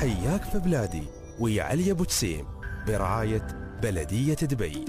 حياك في بلادي ويا علي أبو تسيم برعاية بلدية دبي.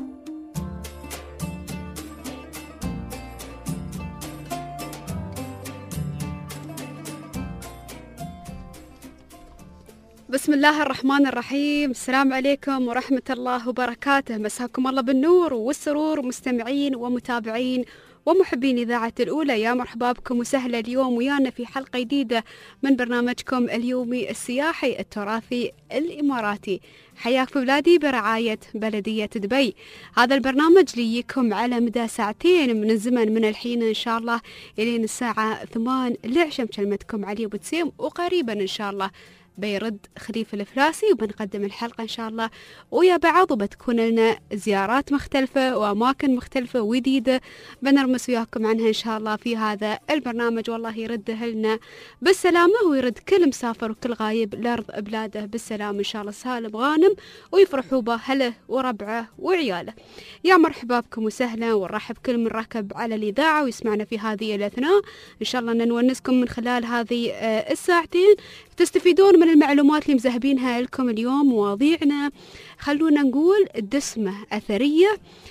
بسم الله الرحمن الرحيم. السلام عليكم ورحمة الله وبركاته. مساكم الله بالنور والسرور مستمعين ومتابعين ومحبين إذاعة الأولى. يا مرحبا بكم وسهلا اليوم ويانا في حلقة جديدة من برنامجكم اليومي السياحي التراثي الإماراتي حياك في بلادي برعاية بلدية دبي. هذا البرنامج ليكم على مدى ساعتين من الزمن من الحين إن شاء الله إلين الساعة 8 لعشم كلمتكم علي أبو تسيم، وقريبا إن شاء الله بيرد خليفة الفلاسي وبنقدم الحلقة إن شاء الله ويا بعض، وبتكون لنا زيارات مختلفة وأماكن مختلفة وجديدة بنرمس وياكم عنها إن شاء الله في هذا البرنامج. والله يرده لنا بالسلامة ويرد كل مسافر وكل غايب لأرض بلاده بالسلامة إن شاء الله، سالم غانم ويفرحوا بأهله وربعه وعياله. يا مرحبا بكم وسهلا، ونرحب كل من ركب على الإذاعة ويسمعنا في هذه الأثناء. إن شاء الله نونسكم من خلال هذه الساعتين، تستفيدون من المعلومات اللي مذهبينها لكم اليوم. مواضيعنا خلونا نقول دسمة أثرية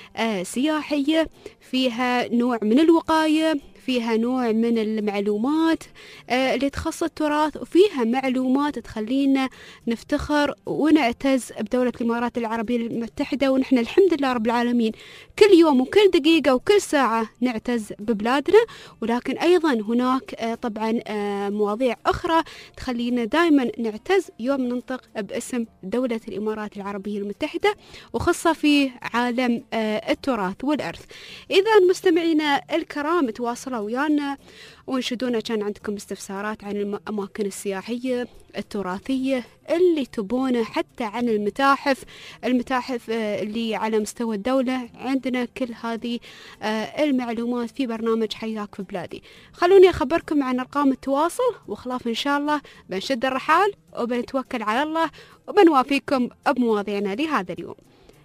سياحية، فيها نوع من الوقاية، فيها نوع من المعلومات اللي تخص التراث، وفيها معلومات تخلينا نفتخر ونعتز بدولة الإمارات العربية المتحدة. ونحن الحمد لله رب العالمين كل يوم وكل دقيقة وكل ساعة نعتز ببلادنا، ولكن أيضا هناك طبعا مواضيع أخرى تخلينا دائما نعتز يوم ننطق باسم دولة الإمارات العربية المتحدة، وخاصة في عالم التراث والإرث. إذا مستمعينا الكرام تواصلوا ويانا وانشدونا كان عندكم استفسارات عن الأماكن السياحية التراثية اللي تبونه، حتى عن المتاحف اللي على مستوى الدولة. عندنا كل هذه المعلومات في برنامج حياك في بلادي. خلوني أخبركم عن أرقام التواصل، وخلاف إن شاء الله بنشد الرحال وبنتوكل على الله وبنوافيكم بمواضيعنا لهذا اليوم.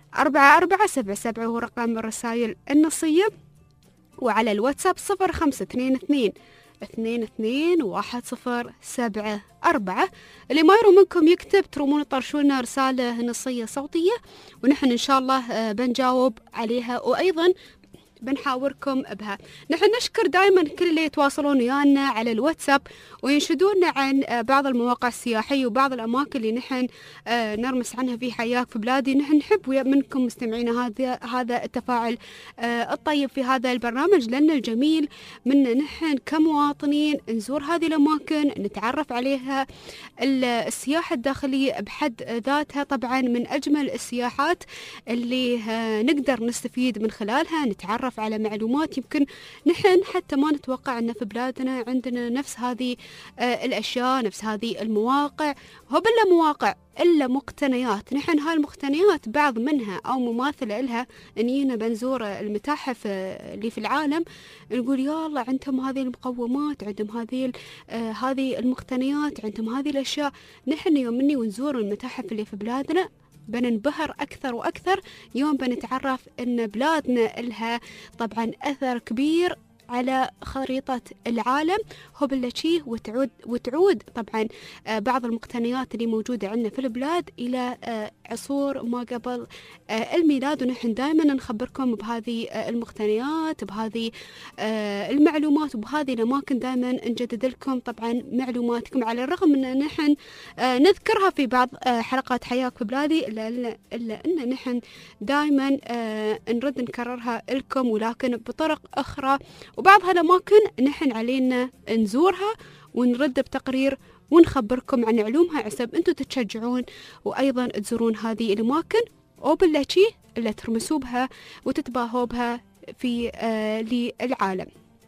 4477 هو رقم الرسائل النصية، وعلى الواتساب 0522 221074. اللي ما يرو منكم يكتب ترومون طرشونا رسالة نصية صوتية ونحن إن شاء الله بنجاوب عليها، وأيضا بنحاوركم بها. نحن نشكر دائما كل اللي يتواصلون ويانا على الواتساب وينشدونا عن بعض المواقع السياحية وبعض الأماكن اللي نحن نرمس عنها في حياك في بلادي. نحن نحب منكم مستمعينا هذا التفاعل الطيب في هذا البرنامج، لأن الجميل منا نحن كمواطنين نزور هذه الأماكن، نتعرف عليها. السياحة الداخلية بحد ذاتها طبعا من أجمل السياحات اللي نقدر نستفيد من خلالها، نتعرف على معلومات يمكن نحن حتى ما نتوقع أن في بلادنا عندنا نفس هذه الأشياء، نفس هذه المواقع. هو بلا مواقع إلا مقتنيات. نحن هاي المقتنيات بعض منها أو مماثلة لها أنينا بنزور المتاحف اللي في العالم، نقول يا الله عندهم هذه المقومات، عندهم هذه المقتنيات، عندهم هذه الأشياء. نحن يوم مني ونزور المتاحف اللي في بلادنا بننبهر أكثر وأكثر. يوم بنتعرف أن بلادنا لها طبعا أثر كبير على خريطة العالم. هو بالشيء وتعود طبعا بعض المقتنيات اللي موجودة عندنا في البلاد إلى عصور ما قبل الميلاد، ونحن دائما نخبركم بهذه المقتنيات، بهذه المعلومات، وبهذه الأماكن دائما نجدد لكم طبعا معلوماتكم، على الرغم أن نحن نذكرها في بعض حلقات حياك في بلادي، إلا أن نحن دائما نرد نكررها لكم ولكن بطرق أخرى. وبعض هالأماكن نحن علينا نزورها ونرد بتقرير ونخبركم عن علومها، عسب أنتم تتشجعون وأيضا تزورون هذه الأماكن، وبالتالي اللي ترمسوا بها وتتباهوا بها في للعالم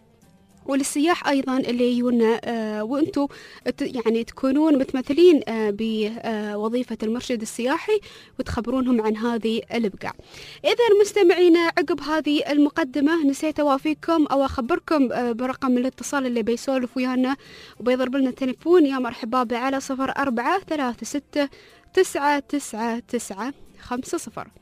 وللسياح أيضا اللي يجونا، وأنتم يعني تكونون متمثلين بوظيفة المرشد السياحي وتخبرونهم عن هذه البقاع. إذا المستمعين عقب هذه المقدمة نسيت أوافيكم أو أخبركم برقم الاتصال اللي بيسولف ويانا وبيضرب لنا التليفون. يا مرحبا على 0436 999 50.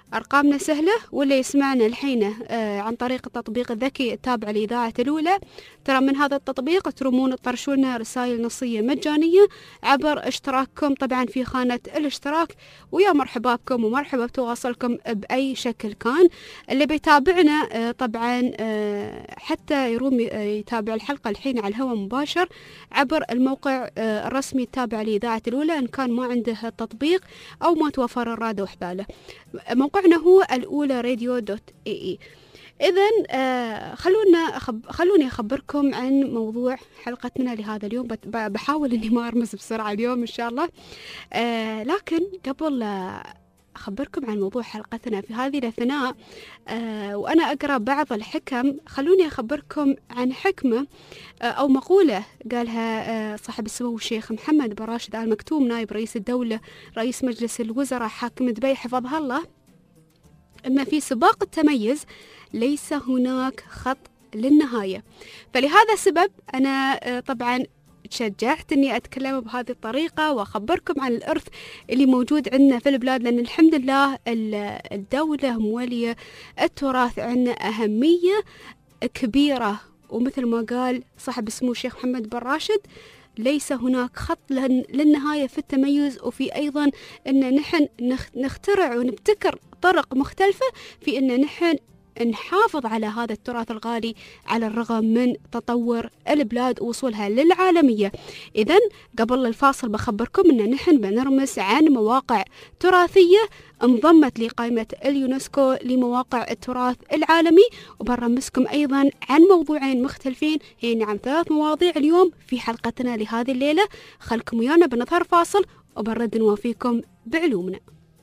أرقامنا سهلة، واللي يسمعنا الحين عن طريق التطبيق الذكي التابع لإذاعة الأولى، ترى من هذا التطبيق ترمون تطرشون رسائل نصية مجانية عبر اشتراككم طبعا في خانة الاشتراك، ويا مرحبا بكم ومرحبا بتواصلكم بأي شكل كان. اللي بيتابعنا طبعا حتى يروم يتابع الحلقة الحين على الهواء مباشر عبر الموقع الرسمي التابع لإذاعة الأولى، إن كان ما عنده التطبيق أو ما توفر الرادة وحباله. موقعنا هو الأولى-radio.ae. إذن خلوني أخبركم عن موضوع حلقتنا لهذا اليوم. بحاول إني ما أرمز بسرعة اليوم إن شاء الله، لكن قبل أخبركم عن موضوع حلقتنا في هذه الأثناء وأنا أقرأ بعض الحكم، خلوني أخبركم عن حكمة أو مقولة قالها صاحب السمو الشيخ محمد بن راشد آل مكتوم، نائب رئيس الدولة رئيس مجلس الوزراء حاكم دبي حفظها الله، أن في سباق التميز ليس هناك خط للنهاية. فلهذا السبب أنا طبعا تشجعت أني أتكلم بهذه الطريقة وأخبركم عن الإرث اللي موجود عندنا في البلاد، لأن الحمد لله الدولة مولية التراث عندنا أهمية كبيرة. ومثل ما قال صاحب السمو الشيخ محمد بن راشد، ليس هناك خط للنهاية في التميز، وفي أيضا أن نحن نخترع ونبتكر طرق مختلفة في أن نحن نحافظ على هذا التراث الغالي على الرغم من تطور البلاد ووصولها للعالمية. إذن قبل الفاصل بخبركم أن نحن بنرمس عن مواقع تراثية انضمت لقائمة اليونسكو لمواقع التراث العالمي، وبنرمسكم أيضا عن موضوعين مختلفين، هي نعم 3 مواضيع اليوم في حلقتنا لهذه الليلة. خلكم ويانا بنظهر فاصل وبنرد نوافيكم بعلومنا.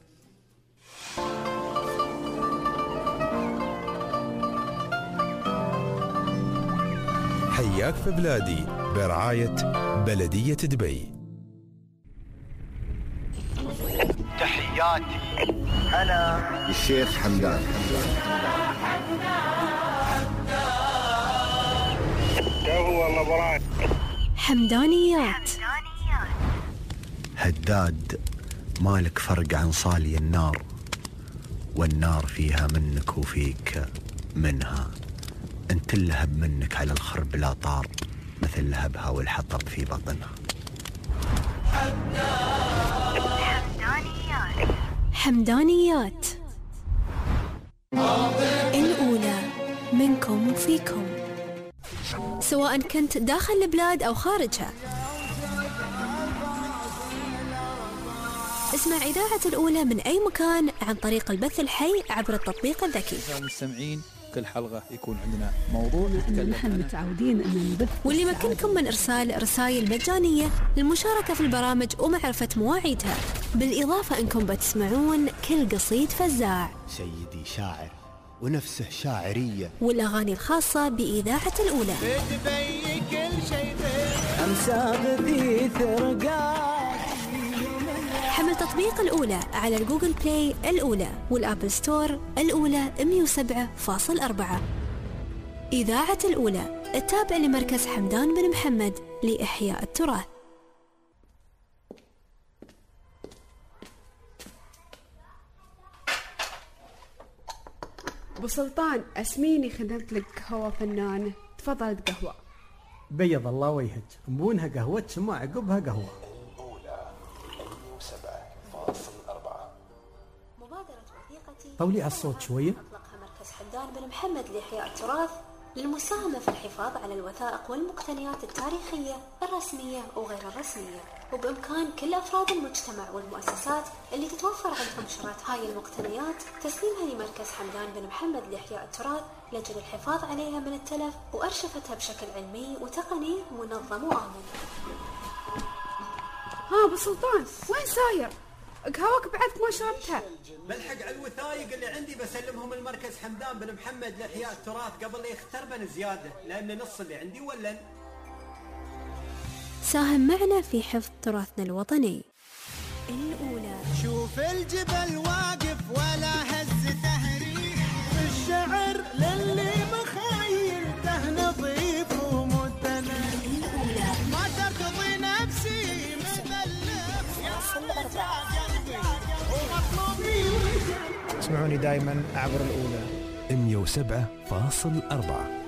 حياك في بلادي برعاية بلدية دبي. تحياتي أنا الشيخ حمدان. والله براد حمدانيات. هداد مالك فرق عن صالي النار، والنار فيها منك وفيك منها، انت اللهب منك على الخرب لا طار، مثل لهبها والحطب في بطنها. حمدانيات الأولى منكم وفيكم، سواء كنت داخل البلاد أو خارجها. اسمع إذاعة الأولى من أي مكان عن طريق البث الحي عبر التطبيق الذكي. المستمعين كل حلقة يكون عندنا موضوع نتكلم نحن متعودين أن نبث، واللي يمكنكم من إرسال رسائل مجانية للمشاركة في البرامج ومعرفة مواعيدها، بالإضافة أنكم بتسمعون كل قصيد فزاع، سيدي شاعر ونفسه شاعرية، والأغاني الخاصة بإذاعة الأولى. حمل تطبيق الأولى على الجوجل بلاي الأولى والآبل ستور الأولى 107.4. إذاعة الأولى التابع لمركز حمدان بن محمد لإحياء التراث. أبو سلطان أسميني خدمت لك قهوة فنانة، تفضلت قهوة. بيض الله وجهك، مبونها قهوة ثم عقبها قهوة. مبادرة وثيقتي طولي على الصوت شوية. أطلقها مركز حمدان بن محمد لإحياء التراث للمساهمة في الحفاظ على الوثائق والمقتنيات التاريخية الرسمية وغير الرسمية، وبإمكان كل أفراد المجتمع والمؤسسات اللي تتوفر عندهم شرايط هاي المقتنيات تسليمها لمركز حمدان بن محمد لإحياء التراث لأجل الحفاظ عليها من التلف وأرشفتها بشكل علمي وتقني منظم وآمن. ها أبو سلطان وين ساير؟ قهوك بعدك ما شربتها. بلحق على الوثائق اللي عندي بسلمهم المركز حمدان بن محمد لإحياء التراث قبل لا يختربن زيادة، لأن نص اللي عندي ولن. ساهم معنا في حفظ تراثنا الوطني. الأولى شوف الجبل واقف ولا هز تهريب، الشعر للي مخيلته نظيف ومتنى. الأولى ما ترتضي نفسي مثل تسمعوني دائما عبر الأولى 107.4.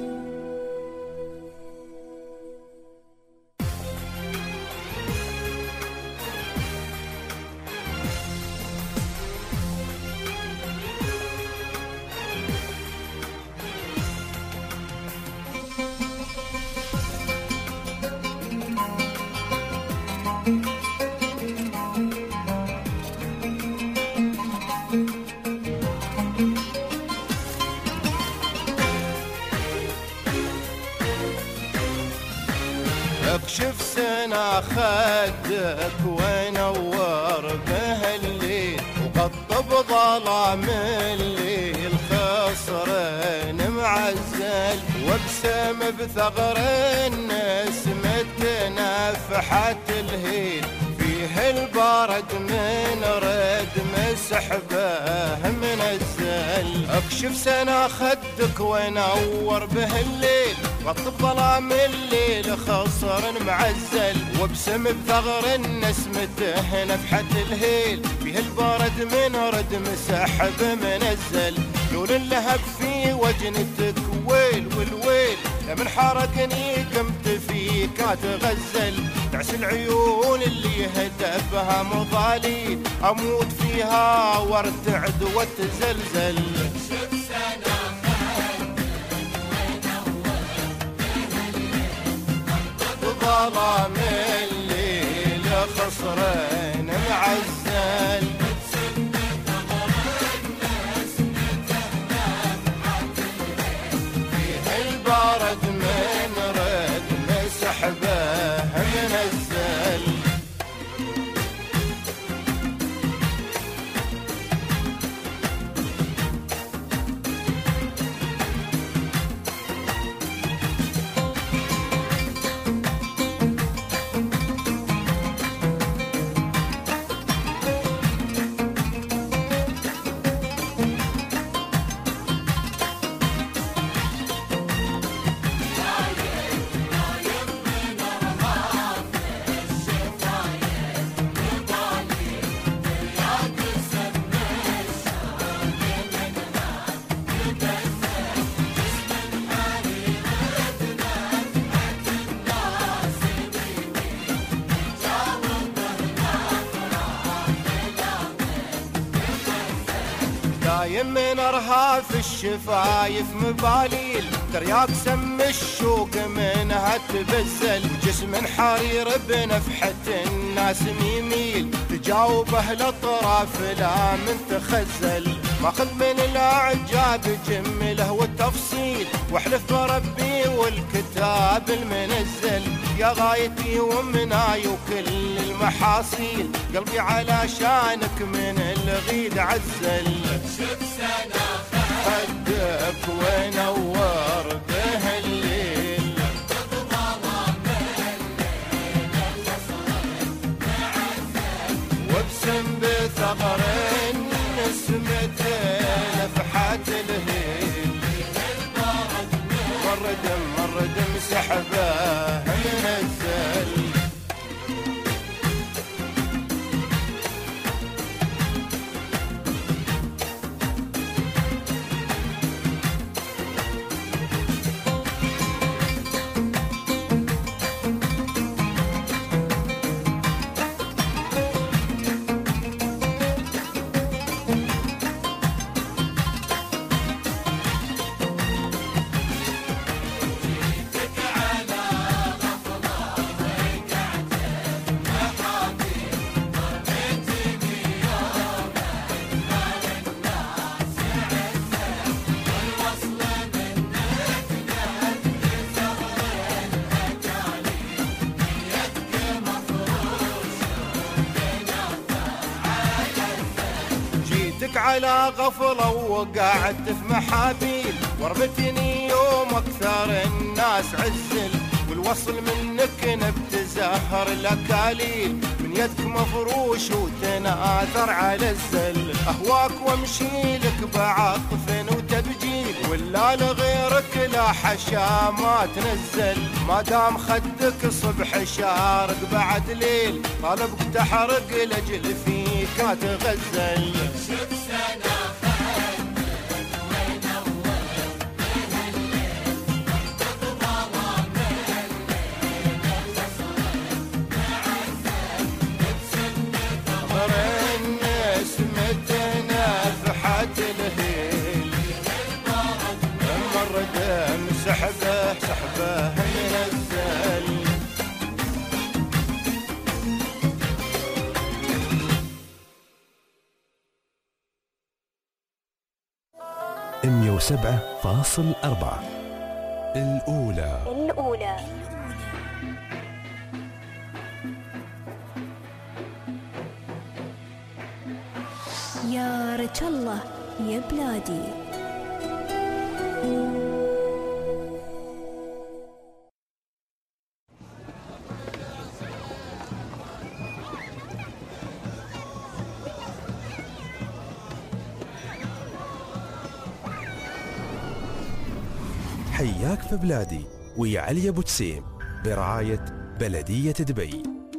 اكشف سنا خدك ونور به الليل وقطب ظلام الليل خصرين معزل وابسم بثغر النسمة نفحة الهيل فيه البرد من رد مسحبه منزل اكشف سنا خدك ونور به الليل غطب ظلام الليل خصر معزل وابسم بثغر نسمته نفحة الهيل فيه البرد من رد مسحب منزل لون اللهب في وجنتك ويل والويل لمن حرقني قمت فيك اتغزل تعس العيون اللي هدفها مضاليل اموت فيها وارتعد واتزلزل ظلام الليل خصرين معزل فيه البرد من رد مسحبه منزل دايم من ارهاف الشفايف مباليل ترياق سم الشوق منها تبزل جسم حرير بنفحة الناس يميل تجاوبه الاطراف لا من تخزل ماخذ من الاعجاب جمله والتفصيل واحلف بربي والكتاب المنزل يا غايتي ومناي وكل المحاصيل قلبي على شانك من الغيد عزل خدك ونور به الليل وابسم بثغر نسمة نفحة الهيل مرد مسحبه منزل على غفلة وقعدت في محابيل وربتني يوم أكثر الناس عزل والوصل منك نبت زهر الأكاليل من يدك مفروش وتناثر على الزل أهواك وامشي لك بعطف وتبجيل ولا لغيرك لا حشا ما تنزل ما دام خدك صبح شارق بعد ليل طالبك تحرق لجل فيك تغزل شوف سنة 107.4 الأولى. يا رجل الله يا بلادي. حياك في بلادي ويا علي أبو تسيم برعاية بلدية دبي.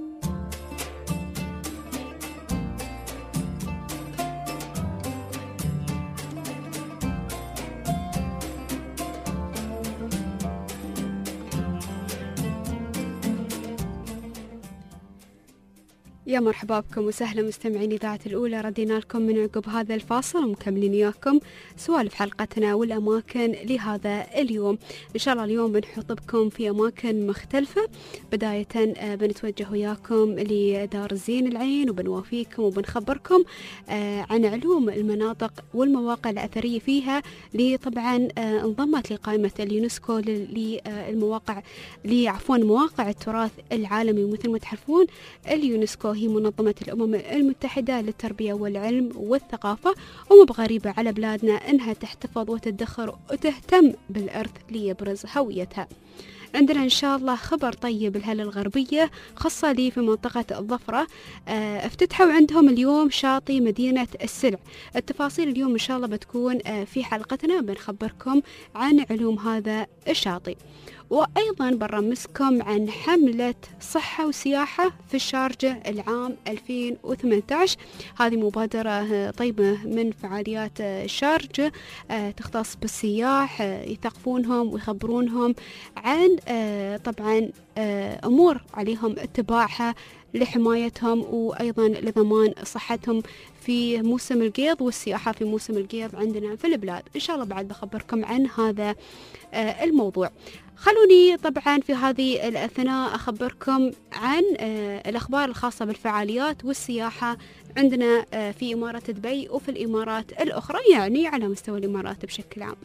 يا مرحبا بكم وسهلا مستمعين إذاعة الأولى. ردينا لكم من عقب هذا الفاصل ومكملين إياكم سوالف حلقتنا والأماكن لهذا اليوم. إن شاء الله اليوم بنحط بكم في أماكن مختلفة. بداية بنتوجه وياكم لدار الزين العين وبنوافيكم وبنخبركم عن علوم المناطق والمواقع الأثرية فيها، اللي طبعا انضمت لقائمة اليونسكو للمواقع مواقع التراث العالمي. ومثل ما تعرفون اليونسكو هي منظمة الأمم المتحدة للتربية والعلم والثقافة، وما بغريبة على بلادنا أنها تحتفظ وتدخر وتهتم بالإرث ليبرز هويتها. عندنا إن شاء الله خبر طيب الهلة الغربية خاصة لي في منطقة الظفرة. افتتحوا عندهم اليوم شاطئ مدينة السلع. التفاصيل اليوم إن شاء الله بتكون في حلقتنا، بنخبركم عن علوم هذا الشاطئ. وأيضا برمسكم عن حملة صحة وسياحة في الشارجة العام 2018. هذه مبادرة طيبة من فعاليات الشارجة تختص بالسياح، يثقفونهم ويخبرونهم عن طبعا أمور عليهم اتباعها لحمايتهم وأيضا لضمان صحتهم في موسم القيض والسياحة في موسم القيض عندنا في البلاد. إن شاء الله بعد بخبركم عن هذا الموضوع. خلوني طبعا في هذه الأثناء أخبركم عن الأخبار الخاصة بالفعاليات والسياحة عندنا في إمارة دبي وفي الإمارات الأخرى، يعني على مستوى الإمارات بشكل عام.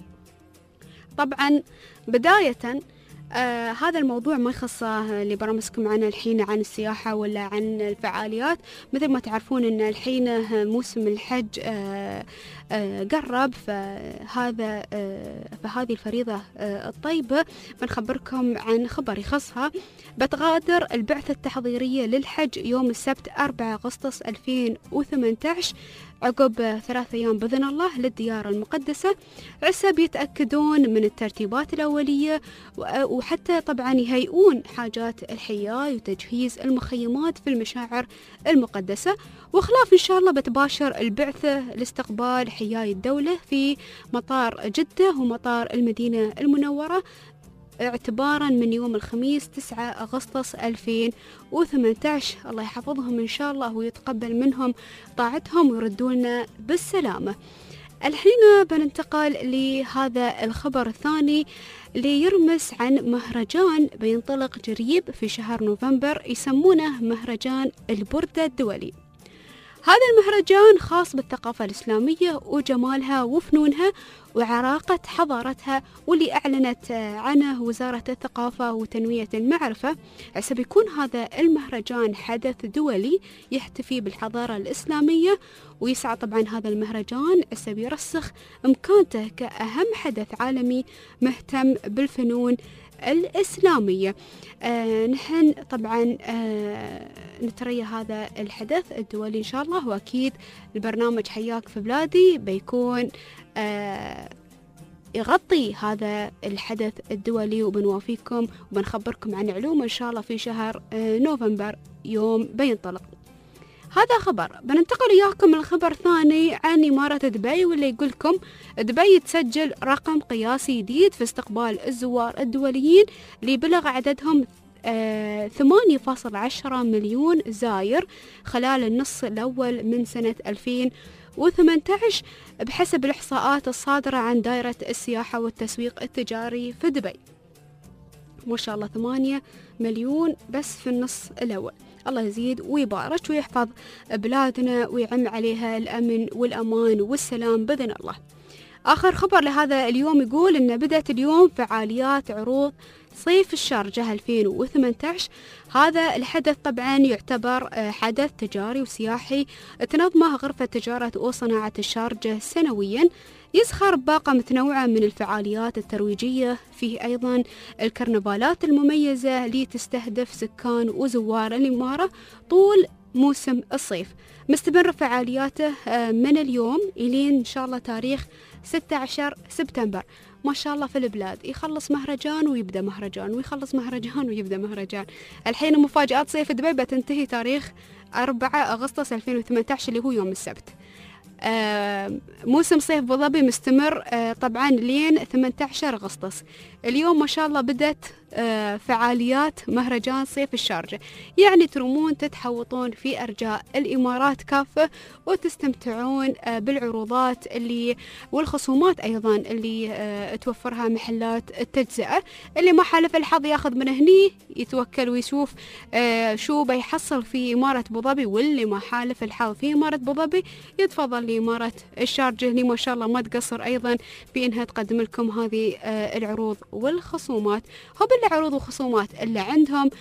طبعا بداية هذا الموضوع ما يخصه اللي برمسكم عنه الحين عن السياحة ولا عن الفعاليات. مثل ما تعرفون أن الحين موسم الحج قرب، فهذه الفريضة الطيبة بنخبركم عن خبر يخصها. بتغادر البعثة التحضيرية للحج يوم السبت 4 أغسطس 2018 عقب 3 أيام بإذن الله للديار المقدسة. عسى يتأكدون من الترتيبات الأولية وحتى طبعا يهيئون حاجات الحياة وتجهيز المخيمات في المشاعر المقدسة. وخلاف إن شاء الله بتباشر البعثة لاستقبال حياي الدولة في مطار جدة ومطار المدينة المنورة اعتبارا من يوم الخميس 9 أغسطس 2018. الله يحفظهم إن شاء الله ويتقبل منهم طاعتهم ويردولنا بالسلامة. الحين بننتقل لهذا الخبر الثاني اللي يرمز عن مهرجان بينطلق قريب في شهر نوفمبر يسمونه مهرجان البردة الدولي. هذا المهرجان خاص بالثقافة الإسلامية وجمالها وفنونها وعراقة حضارتها، واللي أعلنت عنه وزارة الثقافة وتنمية المعرفة. عسى بيكون هذا المهرجان حدث دولي يحتفي بالحضارة الإسلامية، ويسعى طبعا هذا المهرجان عسى بيرسخ مكانته كأهم حدث عالمي مهتم بالفنون الإسلامية. نحن طبعا نتريا هذا الحدث الدولي إن شاء الله، وأكيد البرنامج حياك في بلادي بيكون يغطي هذا الحدث الدولي، وبنوافيكم وبنخبركم عن علوم إن شاء الله في شهر نوفمبر يوم بينطلق. هذا خبر. بننتقل إياكم الخبر الثاني عن إمارة دبي، واللي يقولكم دبي تسجل رقم قياسي جديد في استقبال الزوار الدوليين اللي بلغ عددهم 8.10 مليون زائر خلال النصف الأول من سنة 2018 بحسب الإحصاءات الصادرة عن دائرة السياحة والتسويق التجاري في دبي. ما شاء الله 8 مليون بس في النصف الأول. الله يزيد ويبارك ويحفظ بلادنا ويعم عليها الأمن والأمان والسلام بإذن الله. آخر خبر لهذا اليوم يقول إن بدأت اليوم فعاليات عروض صيف الشارجة 2018. هذا الحدث طبعا يعتبر حدث تجاري وسياحي تنظمه غرفة تجارة وصناعة الشارجة سنويا، يزخر بباقة متنوعة من الفعاليات الترويجية. فيه أيضا الكرنفالات المميزة اللي تستهدف سكان وزوار الإمارة طول موسم الصيف. مستمر فعالياته من اليوم إلين إن شاء الله تاريخ 16 سبتمبر. ما شاء الله في البلاد يخلص مهرجان ويبدأ مهرجان ويخلص مهرجان ويبدأ مهرجان. الحين مفاجآت صيف دبي بتنتهي تاريخ 4 أغسطس 2018 اللي هو يوم السبت. موسم صيف أبو ظبي مستمر طبعا لين 18 أغسطس. اليوم ما شاء الله بدأت فعاليات مهرجان صيف الشارجة، يعني ترومون تتحوطون في أرجاء الإمارات كافة وتستمتعون بالعروضات اللي والخصومات أيضا اللي توفرها محلات التجزئة. اللي ما حالف الحظ ياخذ من هني يتوكل ويشوف شو بيحصل في إمارة أبو ظبي، واللي ما حالف الحظ في إمارة أبو ظبي يتفضل لإمارة الشارجة اللي ما شاء الله ما تقصر أيضا في إنها تقدم لكم هذه العروض والخصومات. هو بالعروض وخصومات اللي عندهم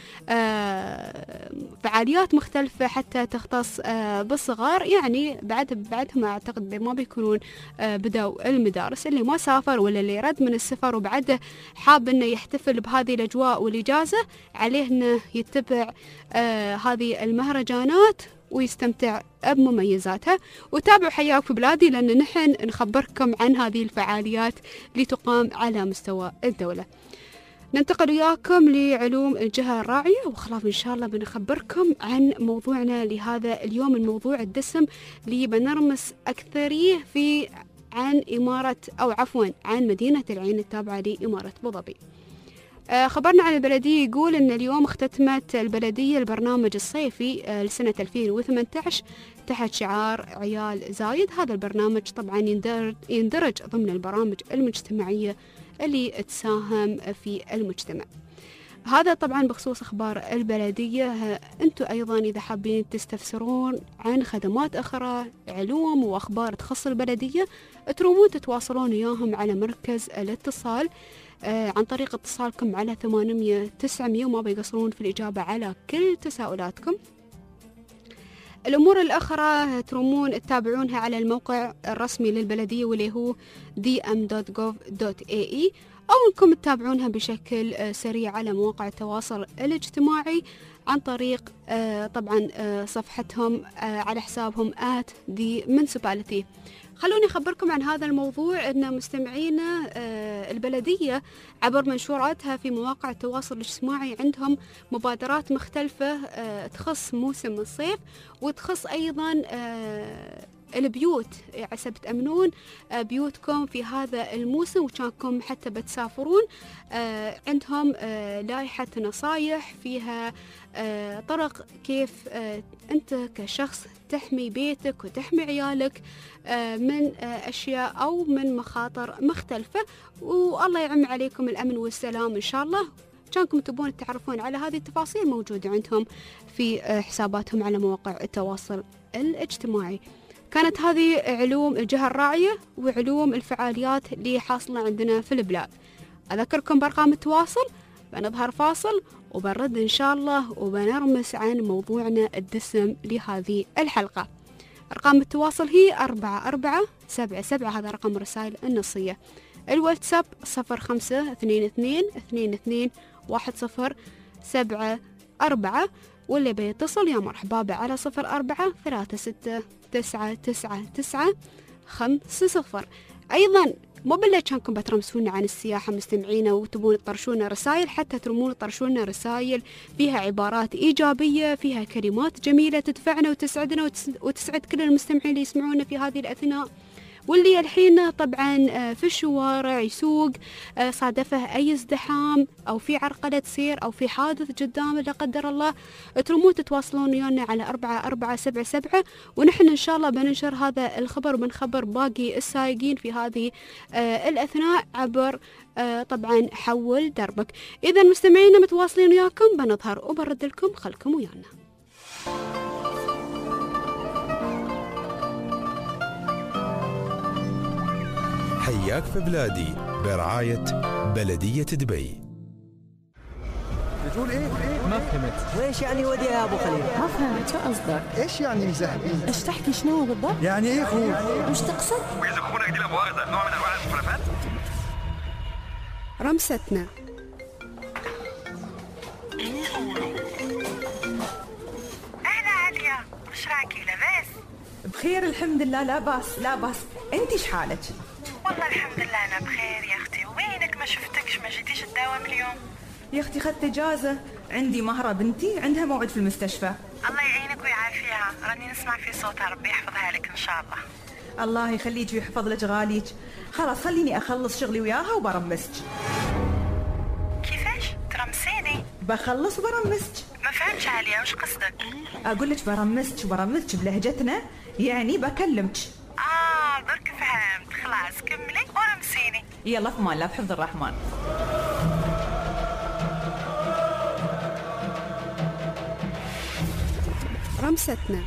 فعاليات مختلفة حتى تختص بالصغار، يعني بعدهم أعتقد ما بيكونون بدأوا المدارس. اللي ما سافر ولا اللي رد من السفر وبعده حاب إنه يحتفل بهذه الأجواء والإجازة، عليه إنه يتبع هذه المهرجانات ويستمتع بمميزاتها. وتابعوا حياك في بلادي، لأن نحن نخبركم عن هذه الفعاليات اللي تقام على مستوى الدولة. ننتقل وياكم لعلوم الجهة الراعية، وخلاص إن شاء الله بنخبركم عن موضوعنا لهذا اليوم، الموضوع الدسم اللي بنرمس أكثريه في عن إمارة أو عفوا عن مدينة العين التابعة لإمارة أبو ظبي. خبرنا عن البلدية يقول أن اليوم اختتمت البلدية البرنامج الصيفي لسنة 2018 تحت شعار عيال زايد. هذا البرنامج طبعا يندرج ضمن البرامج المجتمعية اللي تساهم في المجتمع. هذا طبعا بخصوص أخبار البلدية. أنتم أيضا إذا حابين تستفسرون عن خدمات أخرى، علوم وأخبار تخص البلدية، ترومون تتواصلون وياهم على مركز الاتصال عن طريق اتصالكم على 800 900 وما بيقصرون في الإجابة على كل تساؤلاتكم. الأمور الأخرى ترومون تتابعونها على الموقع الرسمي للبلدية واللي هو dm.gov.ae، أو أنكم تتابعونها بشكل سريع على مواقع التواصل الاجتماعي عن طريق طبعا صفحتهم على حسابهم @themunicipality. خلوني أخبركم عن هذا الموضوع. أن مستمعينا البلدية عبر منشوراتها في مواقع التواصل الاجتماعي عندهم مبادرات مختلفة تخص موسم الصيف، وتخص أيضا البيوت، عسى بتأمنون بيوتكم في هذا الموسم وكانكم حتى بتسافرون. عندهم لائحة نصايح فيها طرق كيف أنت كشخص تحمي بيتك وتحمي عيالك من أشياء أو من مخاطر مختلفة، والله يعم عليكم الأمن والسلام إن شاء الله. كانكم تبون تعرفون على هذه التفاصيل موجودة عندهم في حساباتهم على مواقع التواصل الاجتماعي. كانت هذه علوم الجهة الراعية وعلوم الفعاليات اللي حاصلة عندنا في البلاد. أذكركم بأرقام التواصل، بنظهر فاصل وبنرد إن شاء الله وبنرمس عن موضوعنا الدسم لهذه الحلقة. أرقام التواصل هي 4477، هذا رقم الرسائل النصية. الواتساب 0522211074، واللي بيتصل يا مرحبا على 0436999500. أيضا مو بالله كانكم بترمسونا عن السياحة مستمعينا وتبون تطرشونا رسائل، حتى ترمون تطرشونا رسائل فيها عبارات إيجابية، فيها كلمات جميلة تدفعنا وتسعدنا وتسعد كل المستمعين اللي يسمعونا في هذه الأثناء. واللي الحين طبعا في الشوارع يسوق صادفه أي ازدحام أو في عرقلة سير أو في حادث قدامه لا قدر الله، ترمون تتواصلون ويانا على 4477، ونحن إن شاء الله بننشر هذا الخبر وبنخبر باقي السائقين في هذه الأثناء عبر طبعا حول دربك. إذا مستمعينا متواصلين وياكم، بنظهر وبرد لكم، خلكم ويانا. حياك في بلادي برعاية بلدية دبي. بتقول ايه؟ ما فهمت. وايش يعني وديها يا ابو خليل؟ ما فهمت شو قصدك؟ ايش يعني مزهقين؟ ايش تحكي شنو بالضبط؟ يعني ايه خوف؟ وش تقصد؟ وإذا أخونا دي لمؤاخذة نوع من أنواع المخالفات؟ رمستنا. أهلا عليا، وش راكي لاباس؟ بخير الحمد لله، لا باس لا باس. انتي ايش حالك؟ والله الحمد لله أنا بخير يا أختي. وينك ما شفتكش، ما جيتيش تداوم اليوم؟ يا اختي خدت اجازة، عندي مهرة بنتي عندها موعد في المستشفى. الله يعينك ويعافيها، راني نسمع في صوتها، ربي يحفظها لك إن شاء الله. الله يخليك ويحفظ لك غاليك. خلاص خليني أخلص شغلي وياها وبرمسك. كيفاش؟ ترمسيني؟ بخلص وبرمسك. ما فهمتش عليا، وش قصدك؟ أقول لك برمسك وبرمسك بلهجتنا، يعني بكلمك. درك فهمت. خلاص كملي ورمسيني. يلا في مان الله، بحفظ الرحمن. رمستنا.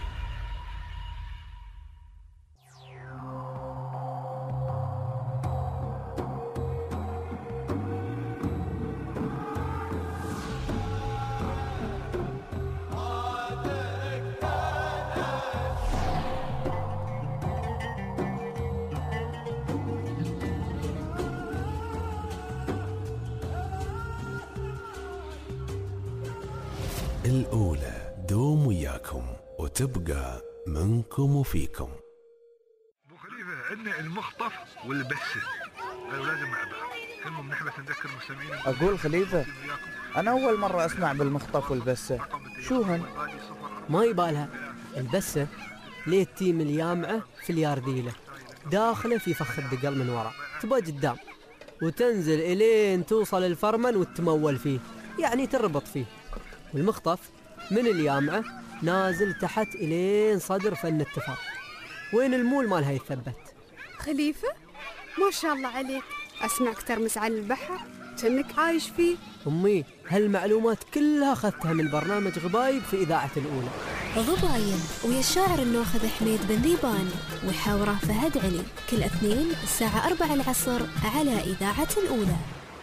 الأولى دوم وياكم وتبقى منكم وفيكم. أبو خليفة عندنا المخطف والبسة لازم مع بعض. المهم نحن بس نذكر المستمعين. أقول خليفة أنا أول مرة أسمع بالمخطف والبسة، شو هن؟ ما يبالها. البسة ليه التيم اليامعة في اليارديلة، داخله في فخ الدقل من وراء، تبقى قدام وتنزل إلين توصل الفرمن وتمول فيه، يعني تربط فيه. والمخطف من اليامعة نازل تحت إلين صدر فن التفاق، وين المول مالها يتثبت. خليفة ما شاء الله عليك، أسمعك ترمس على البحر كأنك عايش فيه. أمي هالمعلومات كلها أخذتها من برنامج غبايب في إذاعة الأولى. غبايب ويا الشاعر الناخذ حميد بن ذيبان وحوره فهد علي، كل اثنين الساعة 4 العصر على إذاعة الأولى.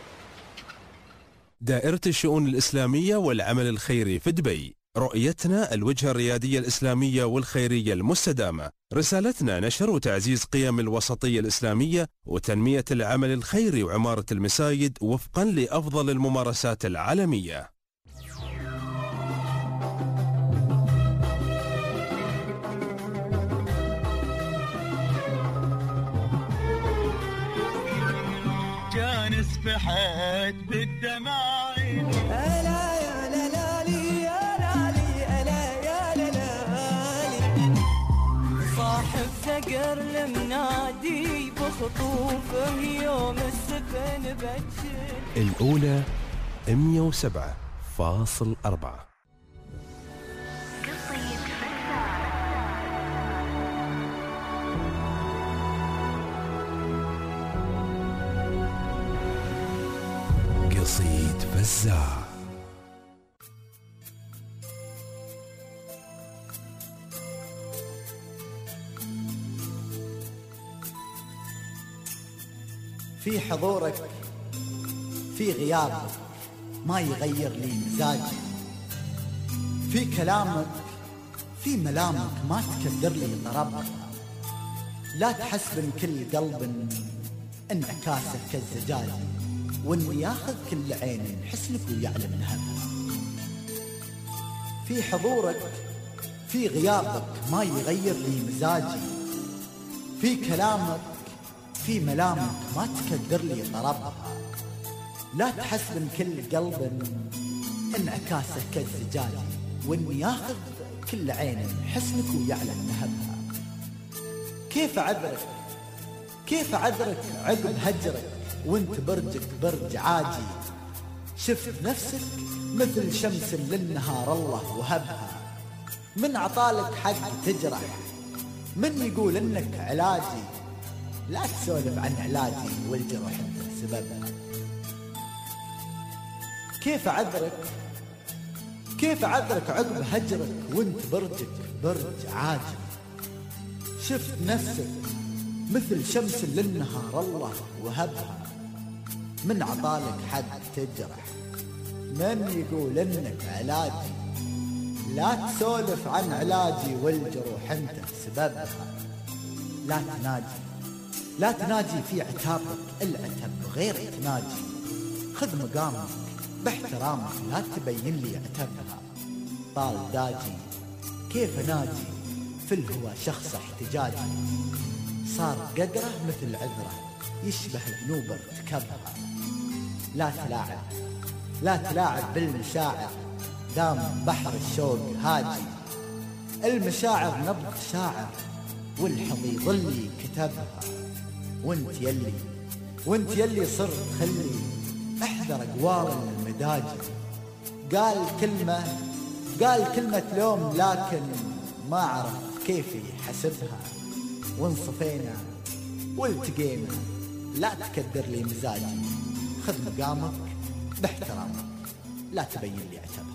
دائرة الشؤون الإسلامية والعمل الخيري في دبي، رؤيتنا الوجهة الريادية الإسلامية والخيرية المستدامة، رسالتنا نشر وتعزيز قيم الوسطية الإسلامية وتنمية العمل الخيري وعمارة المساجد وفقا لأفضل الممارسات العالمية. كان سفحت بالدماعي ألا يا لالي يا لالي ألا يا لالي، صاحب ثقر المنادي بخطوفه يوم السفن بجل. الأولى 107.4. قصيد فزاع. في حضورك في غيابك ما يغير لي مزاجي، في كلامك في ملامك ما تكدر لي طربك، لا تحسبن كل قلب انعكاسك كالزجاج، واني ياخذ كل عين حسنك ويعلم نهبها. في حضورك في غيابك ما يغير لي مزاجي، في كلامك في ملامك ما تكدر لي طربها، لا تحسبن كل قلب انعكاسك كالزجاج، واني ياخذ كل عين حسنك ويعلم نهبها. كيف اعذرك كيف اعذرك عقب هجرك وانت برجك برج عاجي، شفت نفسك مثل شمس للنهار الله وهبها، من عطالك حق تجرح، من يقول انك علاجي، لا تسولف عن علاجي والجرح انت سببها. كيف اعذرك عقب هجرك وانت برجك برج عاجي، شفت نفسك مثل شمس للنهار الله وهبها، من عطالك حد تجرح، من يقول انك علاجي، لا تسولف عن علاجي والجروح انت سببها. لا تناجي في عتابك، العتب غير تناجي، خذ مقامك باحترامك، لا تبين لي عتبها. طال داجي كيف ناجي في الهوى شخص احتجاجي، صار قدره مثل عذره يشبه ذنوب ارتكبها. لا تلاعب بالمشاعر، دام بحر الشوق هاجي، المشاعر نبض شاعر والحظ يظلي كتبها. وانت يلي صرت خلي احذر اقوار المداجي. قال كلمة لوم لكن ما عرف كيف يحسبها، وانصفينا والتقينا لا تكدر لي مزاجي، خذ مقامك باحترامك لا تبين لي عتبها.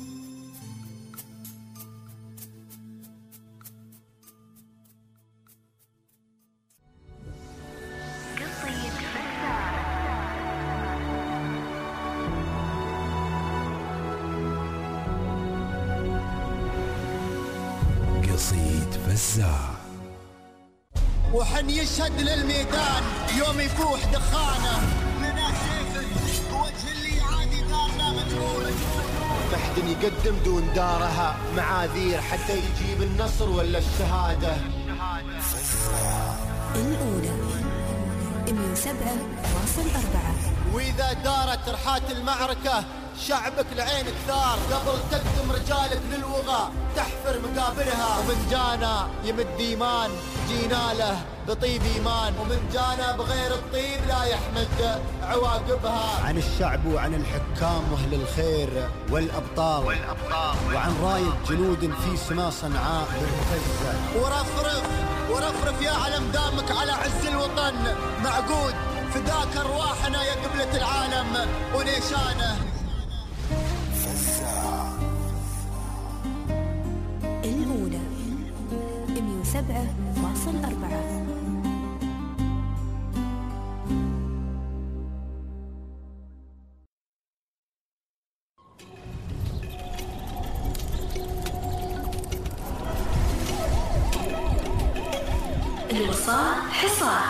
قصيد فزاع. وحن يشهد للميدان يوم يفوح دخانه، لنا سيفه وجه اللي عادي دارنا مجروح. محد يقدم دون دارها معاذير حتى يجيب النصر ولا الشهادة. الأولى 107.4. وإذا دارت رحات المعركة شعبك لعينك ثار، قبل تقدم رجالك للوغى تحفر مقابلها. ومن جانا يمد إيمان جينا له بطيب إيمان، ومن جانا بغير الطيب لا يحمد عواقبها. عن الشعب وعن الحكام وأهل الخير والأبطال وعن راية جنود في سما صنعاء بالمفزة. ورفرف يا علم دامك على عز الوطن معقود، فداك أرواحنا يا قبلة العالم ونيشانه. الأولى 107.4. الوصاة حصار.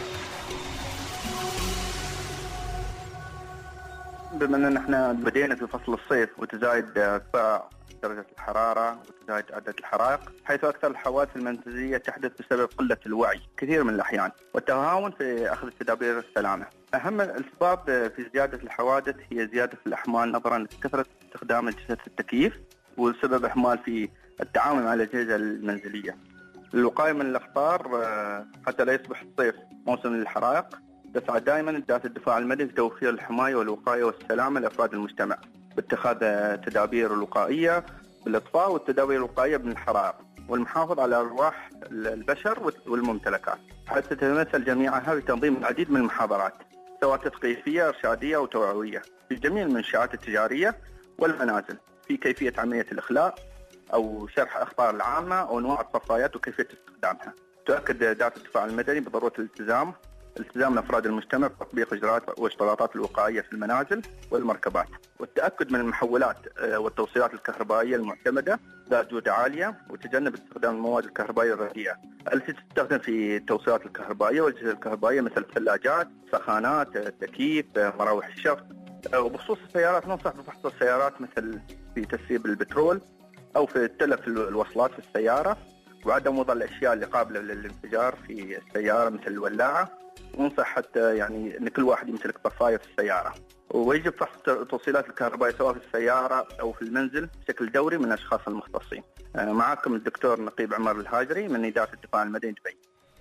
بما ان احنا بدينا في فصل الصيف وتزايد ارتفاع درجة الحرارة وتزايد عدد الحرائق، حيث أكثر الحوادث المنزلية تحدث بسبب قلة الوعي كثير من الأحيان والتهاون في أخذ تدابير السلامة. أهم الأسباب في زيادة الحوادث هي زيادة الأحمال نظرا لكثرة استخدام أجهزة التكييف، والسبب إهمال في التعامل مع الأجهزة المنزلية. الوقاية من الأخطار حتى لا يصبح الصيف موسم للحرائق، تسعى دائما إدارة الدفاع المدني لتوفير الحماية والوقاية والسلامة لأفراد المجتمع باتخاذ تدابير الوقائية بالإطفاء والتدابير الوقائية من الحرائق، والمحافظة على أرواح البشر والممتلكات. حيث تتمثل جميعها في تنظيم العديد من المحاضرات سواء تثقيفية إرشادية أو توعوية في جميع المنشآت التجارية والمنازل في كيفية عملية الإخلاء أو شرح أخطار العامة أو أنواع الطفايات وكيفية استخدامها. تؤكد إدارة الدفاع المدني بضرورة الالتزام من أفراد المجتمع بتطبيق إجراءات واشتراطات الوقائية في المنازل والمركبات، والتأكد من المحولات والتوصيلات الكهربائية المعتمدة ذات جودة عالية، وتجنب استخدام المواد الكهربائية الرديئة التي تستخدم في التوصيلات الكهربائية والأجهزة الكهربائية مثل الثلاجات، سخانات، تكييف، مراوح الشفط. وبخصوص السيارات ننصح بفحص السيارات مثل في تسريب البترول أو في تلف الوصلات في السيارة، وعدم وضع الأشياء اللي قابلة للانفجار في السيارة مثل الولاعة. وننصح حتى يعني أن كل واحد يمتلك طفاية في السيارة، ويجب فحص التوصيلات الكهربائية سواء في السيارة أو في المنزل بشكل دوري من الأشخاص المختصين. معكم الدكتور نقيب عمر الهاجري من إدارة الدفاع المدني دبي.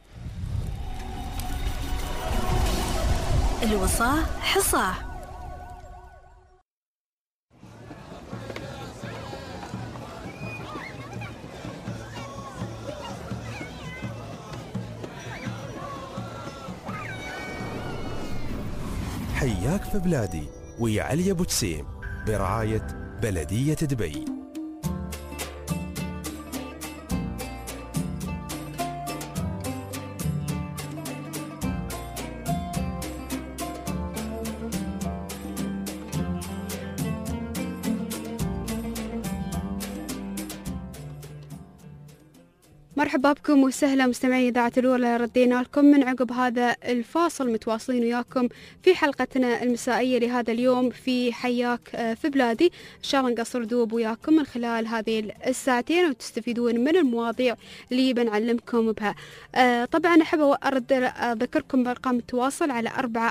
الوصاة حصاه. حياك في بلادي ويا علي أبو تسيم برعاية بلدية دبي. مرحبا بكم وسهلا مستمعي إذاعة الأولى. ردينا لكم من عقب هذا الفاصل، متواصلين وياكم في حلقتنا المسائية لهذا اليوم في حياك في بلادي. إن شاء الله نقصر دوب وياكم من خلال هذه الساعتين وتستفيدون من المواضيع اللي بنعلمكم بها. طبعا أحب أذكركم بأرقام التواصل على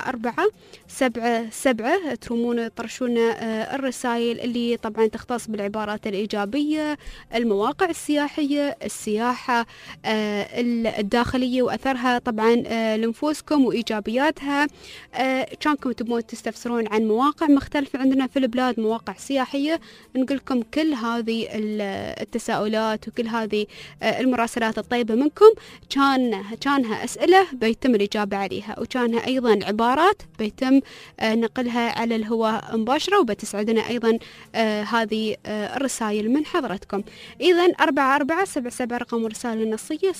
4477 ترومون طرشون الرسائل اللي طبعا تختص بالعبارات الإيجابية، المواقع السياحية، السياحة الداخلية وأثرها طبعا لنفوسكم وإيجابياتها. كانكم تبون تستفسرون عن مواقع مختلفة عندنا في البلاد، مواقع سياحية، نقولكم كل هذه التساؤلات وكل هذه المراسلات الطيبة منكم كانها أسئلة بيتم الإجابة عليها، وكانها أيضا عبارات بيتم نقلها على الهواء مباشرة، وبتسعدنا أيضا هذه الرسائل من حضرتكم. إذن 4477 رقم الرسالة النصية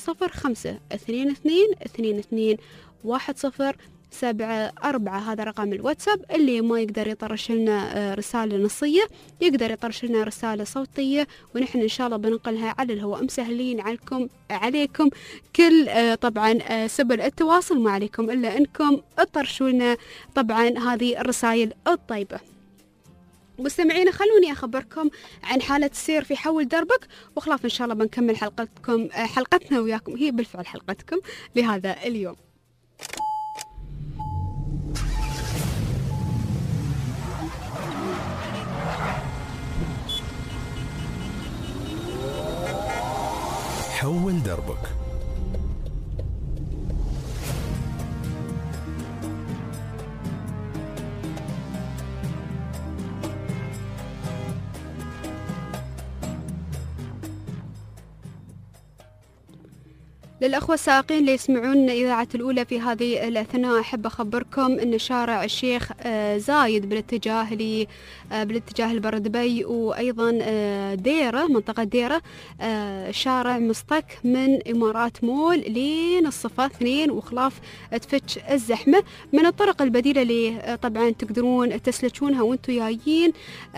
0522221074. هذا رقم الواتساب. اللي ما يقدر يطرش لنا رسالة نصية يقدر يطرش لنا رسالة صوتية، ونحن إن شاء الله بننقلها على الهواء. مسهلين عليكم كل طبعا سبل التواصل، ما عليكم إلا أنكم تطرشوا لنا طبعا هذه الرسائل الطيبة. مستمعينا خلوني أخبركم عن حالة السير في حول دربك، وخلاف إن شاء الله بنكمل حلقتنا وياكم، هي بالفعل حلقتكم لهذا اليوم. حول دربك. للأخوة السائقين اللي يسمعون إذاعة الأولى في هذه الأثناء، أحب أخبركم أن شارع الشيخ زايد بالاتجاه البردبي وأيضا ديرة، منطقة ديرة، شارع مصطك من إمارات مول لين الصفة 2 وخلاف تفتش الزحمة. من الطرق البديلة اللي طبعا تقدرون تسلكونها وانتو جايين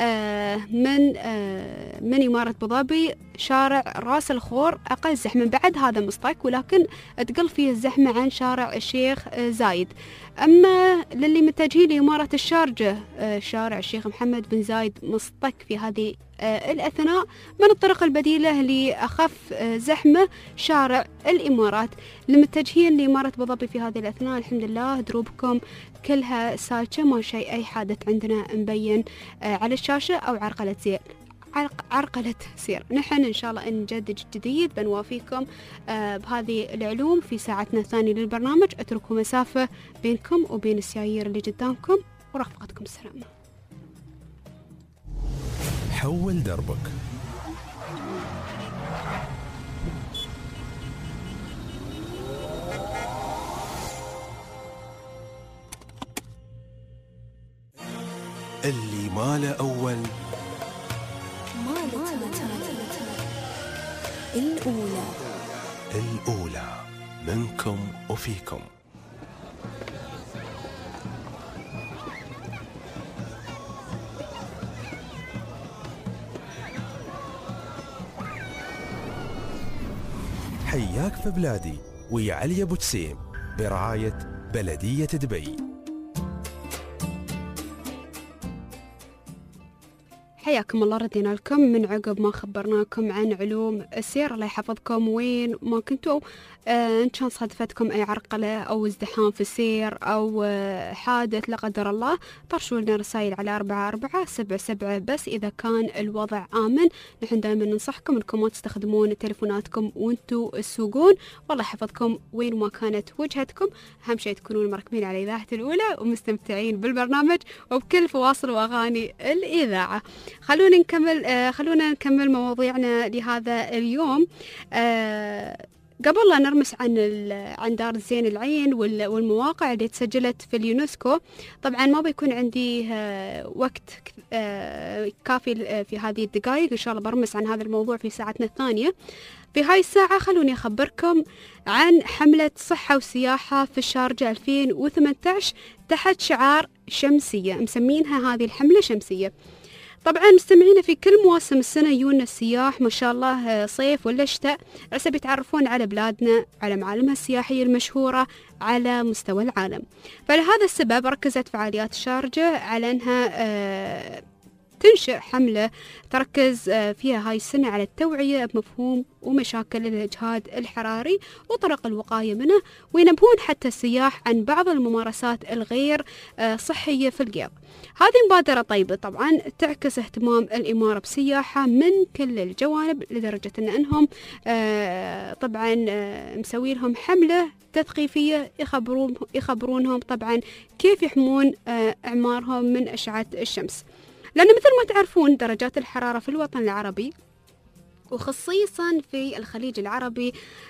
من إمارة أبوظبي، شارع راس الخور أقل زحمة بعد هذا مصطك، ولكن تقل فيه الزحمة عن شارع الشيخ زايد. أما للي متجهين لإمارة الشارجة، شارع الشيخ محمد بن زايد مصطك في هذه الأثناء. من الطرق البديلة لأخف زحمة شارع الإمارات. المتجهين لإمارة أبوظبي في هذه الأثناء الحمد لله دروبكم كلها سالكة، ما شيء أي حادث عندنا مبين على الشاشة أو عرقلة سير. نحن إن شاء الله إن نجدد جديد بنوافيكم بهذه العلوم في ساعتنا الثانية للبرنامج. اتركوا مسافة بينكم وبين السيايير اللي قدامكم، ورفقتكم السلامة. حول دربك. اللي ما له أول الأولى منكم وفيكم. حياك في بلادي ويا علي أبو تسيم برعاية بلدية دبي. حياكم الله. ردينا لكم من عقب ما خبرناكم عن علوم السير. الله يحفظكم وين ما كنتوا، إن كان صادفتكم أي عرقلة أو ازدحام في السير أو حادث لا قدر الله، طرشوا لنا رسائل على 4477 بس إذا كان الوضع آمن. نحن دائما ننصحكم أنكم ما تستخدمون تليفوناتكم وانتوا تسوقون، والله يحفظكم وين ما كانت وجهتكم. أهم شيء تكونون مركبين على إذاعة الأولى ومستمتعين بالبرنامج وبكل فواصل وأغاني الإذاعة. خلونا نكمل مواضيعنا لهذا اليوم. قبل لا نرمس عن دار الزين العين والمواقع اللي تسجلت في اليونسكو، طبعا ما بيكون عندي وقت كافي في هذه الدقائق. إن شاء الله برمس عن هذا الموضوع في ساعتنا الثانية. في هاي الساعة خلوني أخبركم عن حملة صحة وسياحة في الشارجة 2018 تحت شعار شمسية. مسمينها هذه الحملة شمسية. طبعا مستمعينا في كل مواسم السنة يجونا السياح ما شاء الله صيف ولا شتاء عسى يتعرفون على بلادنا، على معالمها السياحية المشهورة على مستوى العالم. فلهذا السبب ركزت فعاليات الشارجة على أنها تنشئ حملة تركز فيها هاي السنة على التوعية بمفهوم ومشاكل الإجهاد الحراري وطرق الوقاية منه، وينبهون حتى السياح عن بعض الممارسات الغير صحية في القيض. هذه مبادرة طيبة طبعا تعكس اهتمام الإمارة بسياحة من كل الجوانب، لدرجة أنهم طبعا مسوي لهم حملة تثقيفية يخبرونهم طبعا كيف يحمون أعمارهم من أشعة الشمس. لأن مثل ما تعرفون درجات الحرارة في الوطن العربي وخصيصا في الخليج العربي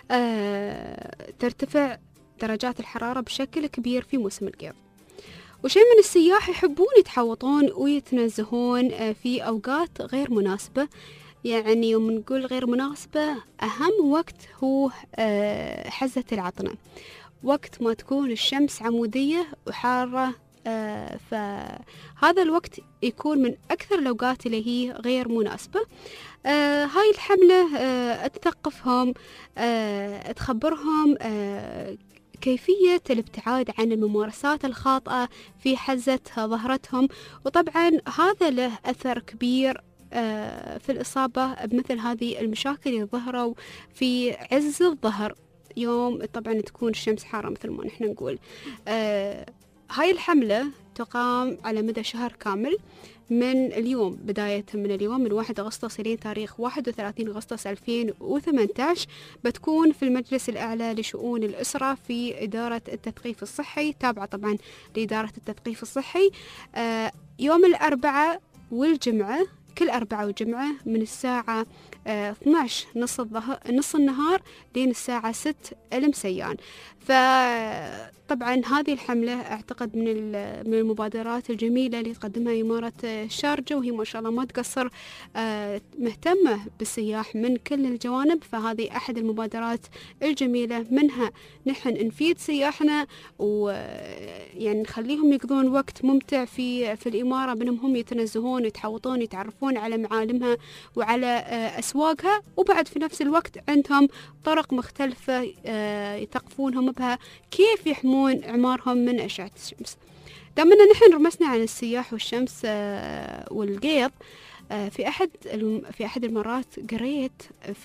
ترتفع درجات الحرارة بشكل كبير في موسم القيض، وشيء من السياح يحبون يتحوطون ويتنزهون في أوقات غير مناسبة. يعني يوم نقول غير مناسبة أهم وقت هو حزة العطنة، وقت ما تكون الشمس عمودية وحارة، فهذا الوقت يكون من أكثر الأوقات اللي هي غير مناسبة. هاي الحملة تثقفهم، تخبرهم كيفية الابتعاد عن الممارسات الخاطئة في حزة ظهرتهم، وطبعا هذا له أثر كبير في الإصابة بمثل هذه المشاكل اللي ظهروا في عز الظهر يوم طبعا تكون الشمس حارة مثل ما نحن نقول. هاي الحملة تقام على مدى شهر كامل من اليوم، بداية من اليوم من 1 أغسطس إلى تاريخ 31 أغسطس 2018. بتكون في المجلس الأعلى لشؤون الأسرة في إدارة التثقيف الصحي، تابعة طبعا لإدارة التثقيف الصحي، يوم الأربعاء والجمعة، كل أربعاء وجمعة من الساعة 12 نص النهار لين الساعة 6 المسيان. فطبعا هذه الحملة أعتقد من المبادرات الجميلة اللي تقدمها إمارة الشارجة، وهي ما شاء الله ما تقصر مهتمة بالسياح من كل الجوانب. فهذه أحد المبادرات الجميلة، منها نحن نفيد سياحنا ويعني نخليهم يقضون وقت ممتع في الإمارة، بأنهم هم يتنزهون يتحوطون يتعرفون على معالمها وعلى أسواقها، وبعد في نفس الوقت عندهم طرق مختلفة يثقفونهم بها كيف يحمون أعمارهم من أشعة الشمس. دامنا نحن رمسنا عن السياح والشمس والقيض، في أحد المرات قريت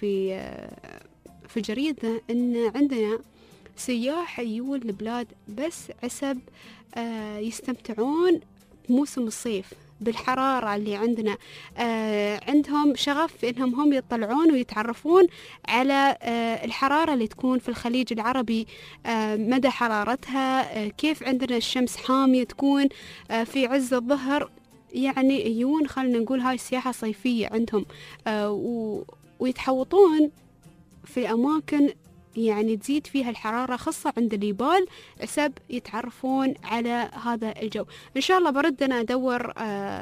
في جريدة أن عندنا سياح يجون البلاد بس عسب يستمتعون بموسم الصيف بالحرارة اللي عندنا. عندهم شغف في أنهم هم يطلعون ويتعرفون على الحرارة اللي تكون في الخليج العربي، مدى حرارتها، كيف عندنا الشمس حامية تكون في عز الظهر. يعني يجون خلنا نقول هاي سياحة صيفية عندهم، ويتحوطون في أماكن يعني تزيد فيها الحرارة، خاصة عند اليبال، عسب يتعرفون على هذا الجو. إن شاء الله برد أنا أدور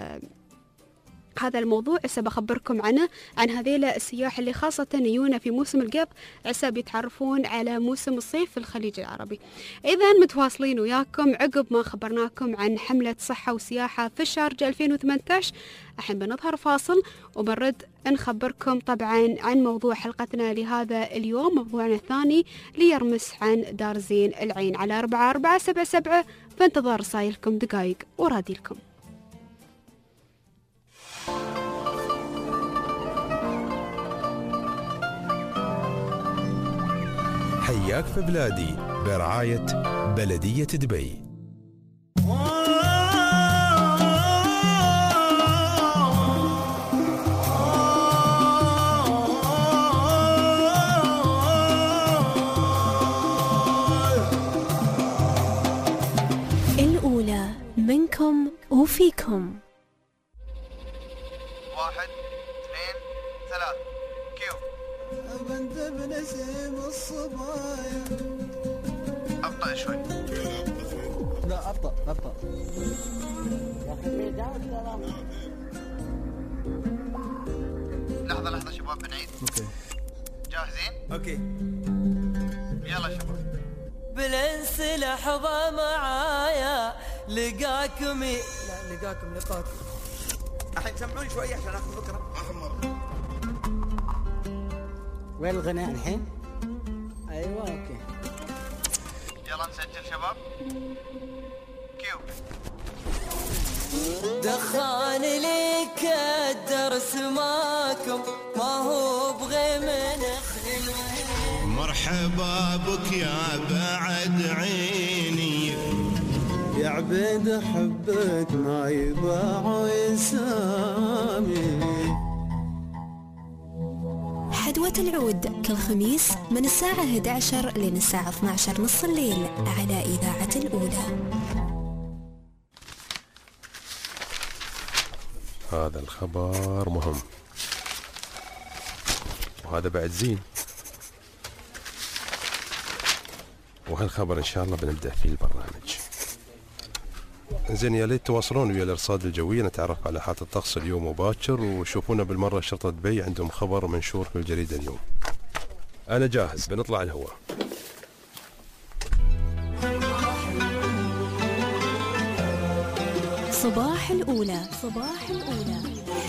هذا الموضوع عسب أخبركم عنه، عن هذيلا السياح اللي خاصة يجونا في موسم القيض عسب يتعرفون على موسم الصيف في الخليج العربي. إذا متواصلين وياكم عقب ما خبرناكم عن حملة صحة وسياحة في الشارجة 2018. الحين بنظهر فاصل وبنرد نخبركم طبعا عن موضوع حلقتنا لهذا اليوم، موضوعنا الثاني ليرمس عن دار زين العين على 4477. فانتظار رسائلكم دقائق ورادي لكم. حياك في بلادي برعاية بلدية دبي. الأولى منكم وفيكم. 1 2 3 كيو. بنت بنسيم الصبايا. أبطأ شوي. لا أبطأ. لحظة شباب بنعيد. اوكي. جاهزين؟ اوكي. يلا شباب. بالانس لحظة معايا لقاكم. الحين سمعوني شوية عشان اخذ فكرة. وين الغناء الحين؟ ايوه اوكي. يلا نسجل شباب. كيو. دخان ليك الدرس ماكم ما هو بغي من خليل. مرحبا بك يا بعد عيني يا عبيد حبك ما يباع يسامي. حدوة العود كل خميس من الساعة 11 لين الساعة 12 نص الليل على إذاعة الأولى. هذا الخبر مهم وهذا بعد زين، وهالخبر إن شاء الله بنبدأ فيه البرنامج. زين، يا ليت تواصلون ويا الارصاد الجويه نتعرف على حالة الطقس اليوم وباكر، وشوفونا بالمره شرطه دبي عندهم خبر منشور في الجريده اليوم. انا جاهز، بنطلع الهواء. صباح الأولى. صباح الأولى.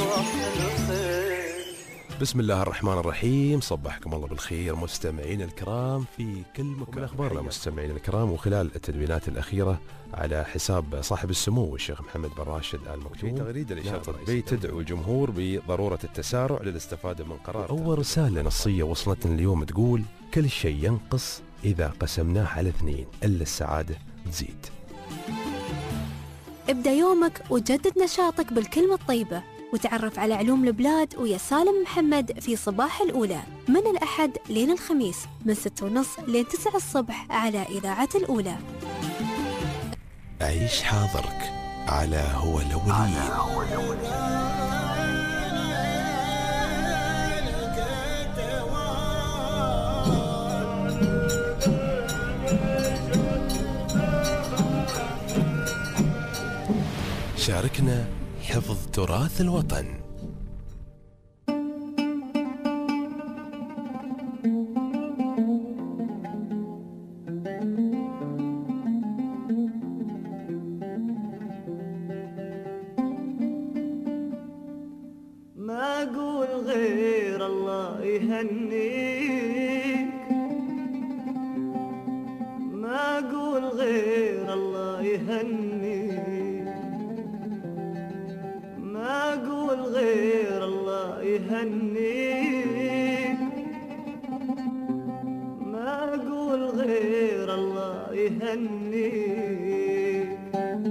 بسم الله الرحمن الرحيم. صبحكم الله بالخير مستمعين الكرام في كل مكان. اخبارنا مستمعين الكرام، وخلال التدوينات الاخيره على حساب صاحب السمو الشيخ محمد بن راشد آل مكتوم، في تغريده لشرطه دبي تدعو الجمهور بضروره التسارع للاستفاده من قرار. اول رساله نصيه وصلتنا اليوم تقول: كل شيء ينقص اذا قسمناه على 2، الا السعاده تزيد. ابدأ يومك وجدد نشاطك بالكلمة الطيبة، وتعرف على علوم البلاد ويا سالم محمد في صباح الأولى من الأحد لين الخميس من 6:30 لين 9 الصبح على إذاعة الأولى. عيش حاضرك على هو الأولين. شاركنا حفظ تراث الوطن. ما أقول غير الله يهنيك، ما أقول غير الله يهنيك، ما أقول غير الله يهنيك، ما أقول غير الله يهنيك.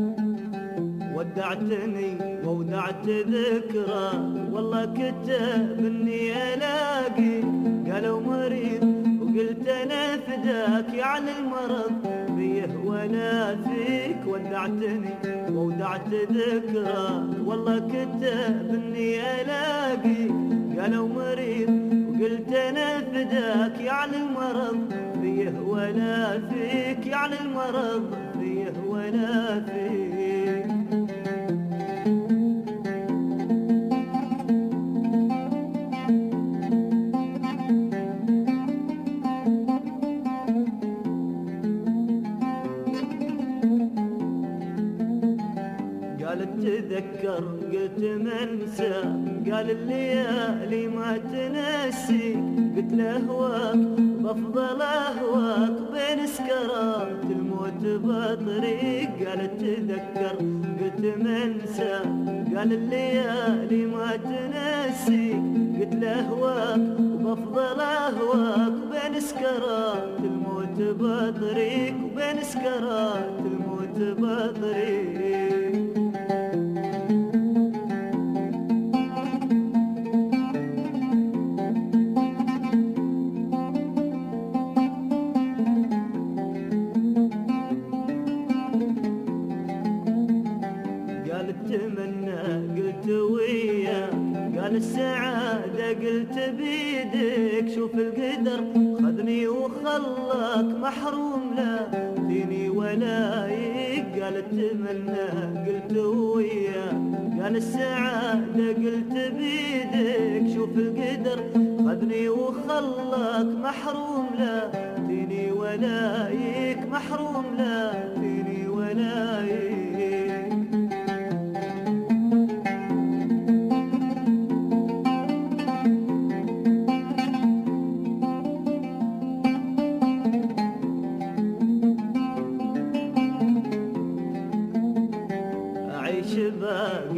ودعتني وودعت ذكرى والله كتب اني الاقي، قالوا مريض وقلت انا فداك يعني المرض بيه ولا فيك. ودعتني وودعت ذكرى والله كتب اني الاقي، قالوا مريض وقلت انا فداك يعني المرض بيه ولا فيك، يعني المرض بيه ولا فيك. تذكر قلت منسى، قال الليالي ما تنسي، قلت له هواك بفضل اهواك بين سكرات الموت بطريق. قال تذكر قلت منسى، قال الليالي ما تنسي، قلت له هواك بفضل اهواك بين سكرات الموت بطريق، وبين سكرات الموت بطريق. السعادة قلت بيدك، شوف القدر خذني وخلاك محروم لا ديني ولا يك. قال اتمنى قلت وياه، قال السعادة قلت بيدك، شوف القدر خذني وخلاك محروم لا ديني ولا يك، محروم لا ديني ولا يك.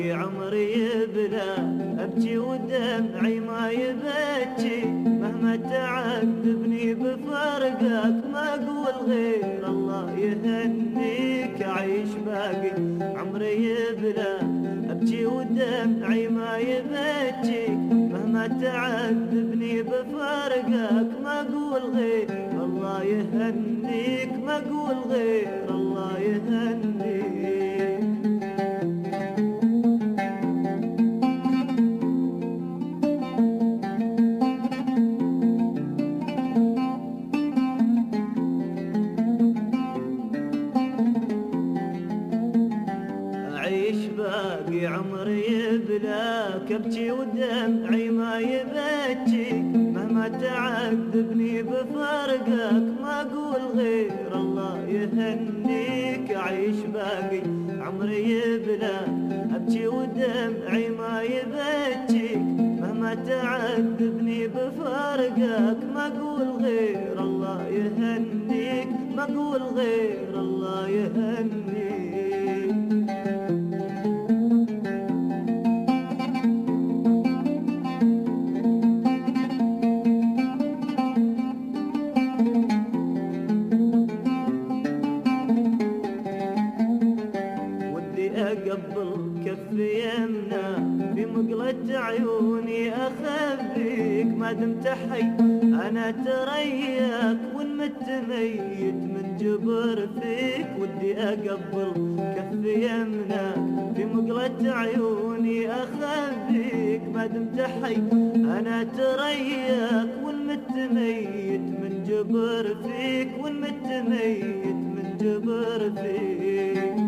باقي عمري بلا أبكي ودمعي ما يبكي مهما تعذبني بفرقك ما أقول غير الله يهنيك أعيش باقي عمري بلا أبكي ودمعي ما يبكي مهما تعذبني بفرقك ما أقول غير الله يهنيك ما أقول غير الله يهنيك. باقي عمري بلاك أبكي ودمعي ما يبكي مهما تعذبني بفرقك ما أقول غير الله يهنيك أعيش باقي عمري بلاك أبكي ودمعي ما يبكي مهما تعذبني بفرقك ما أقول غير الله يهنيك ما أقول غير الله يهنيك. أقبل كف يمنا بمقلة عيوني أخبيك ما دمت حي أنا ترياك والمت ميت من جبر فيك ودي أقبل كف يمنا بمقلة عيوني أخبيك ما دمت حي أنا ترياك والمت ميت من جبر فيك والمت ميت من جبر فيك.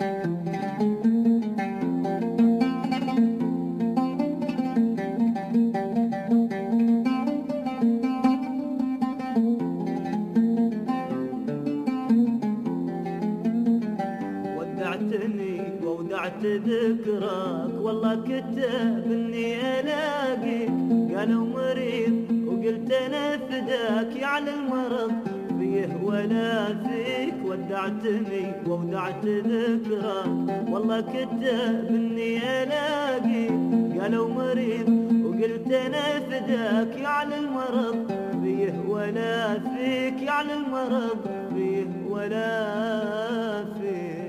ودعت ذكراك والله كتب اني الاقيك قالوا مريض وقلت انا فداك يا على المرض فيه ولا فيك. ودعتني وودعت ذكراك والله كتب اني الاقيك قالوا مريض وقلت انا فداك يا على المرض فيه ولا فيك يا على المرض فيه ولا فيك.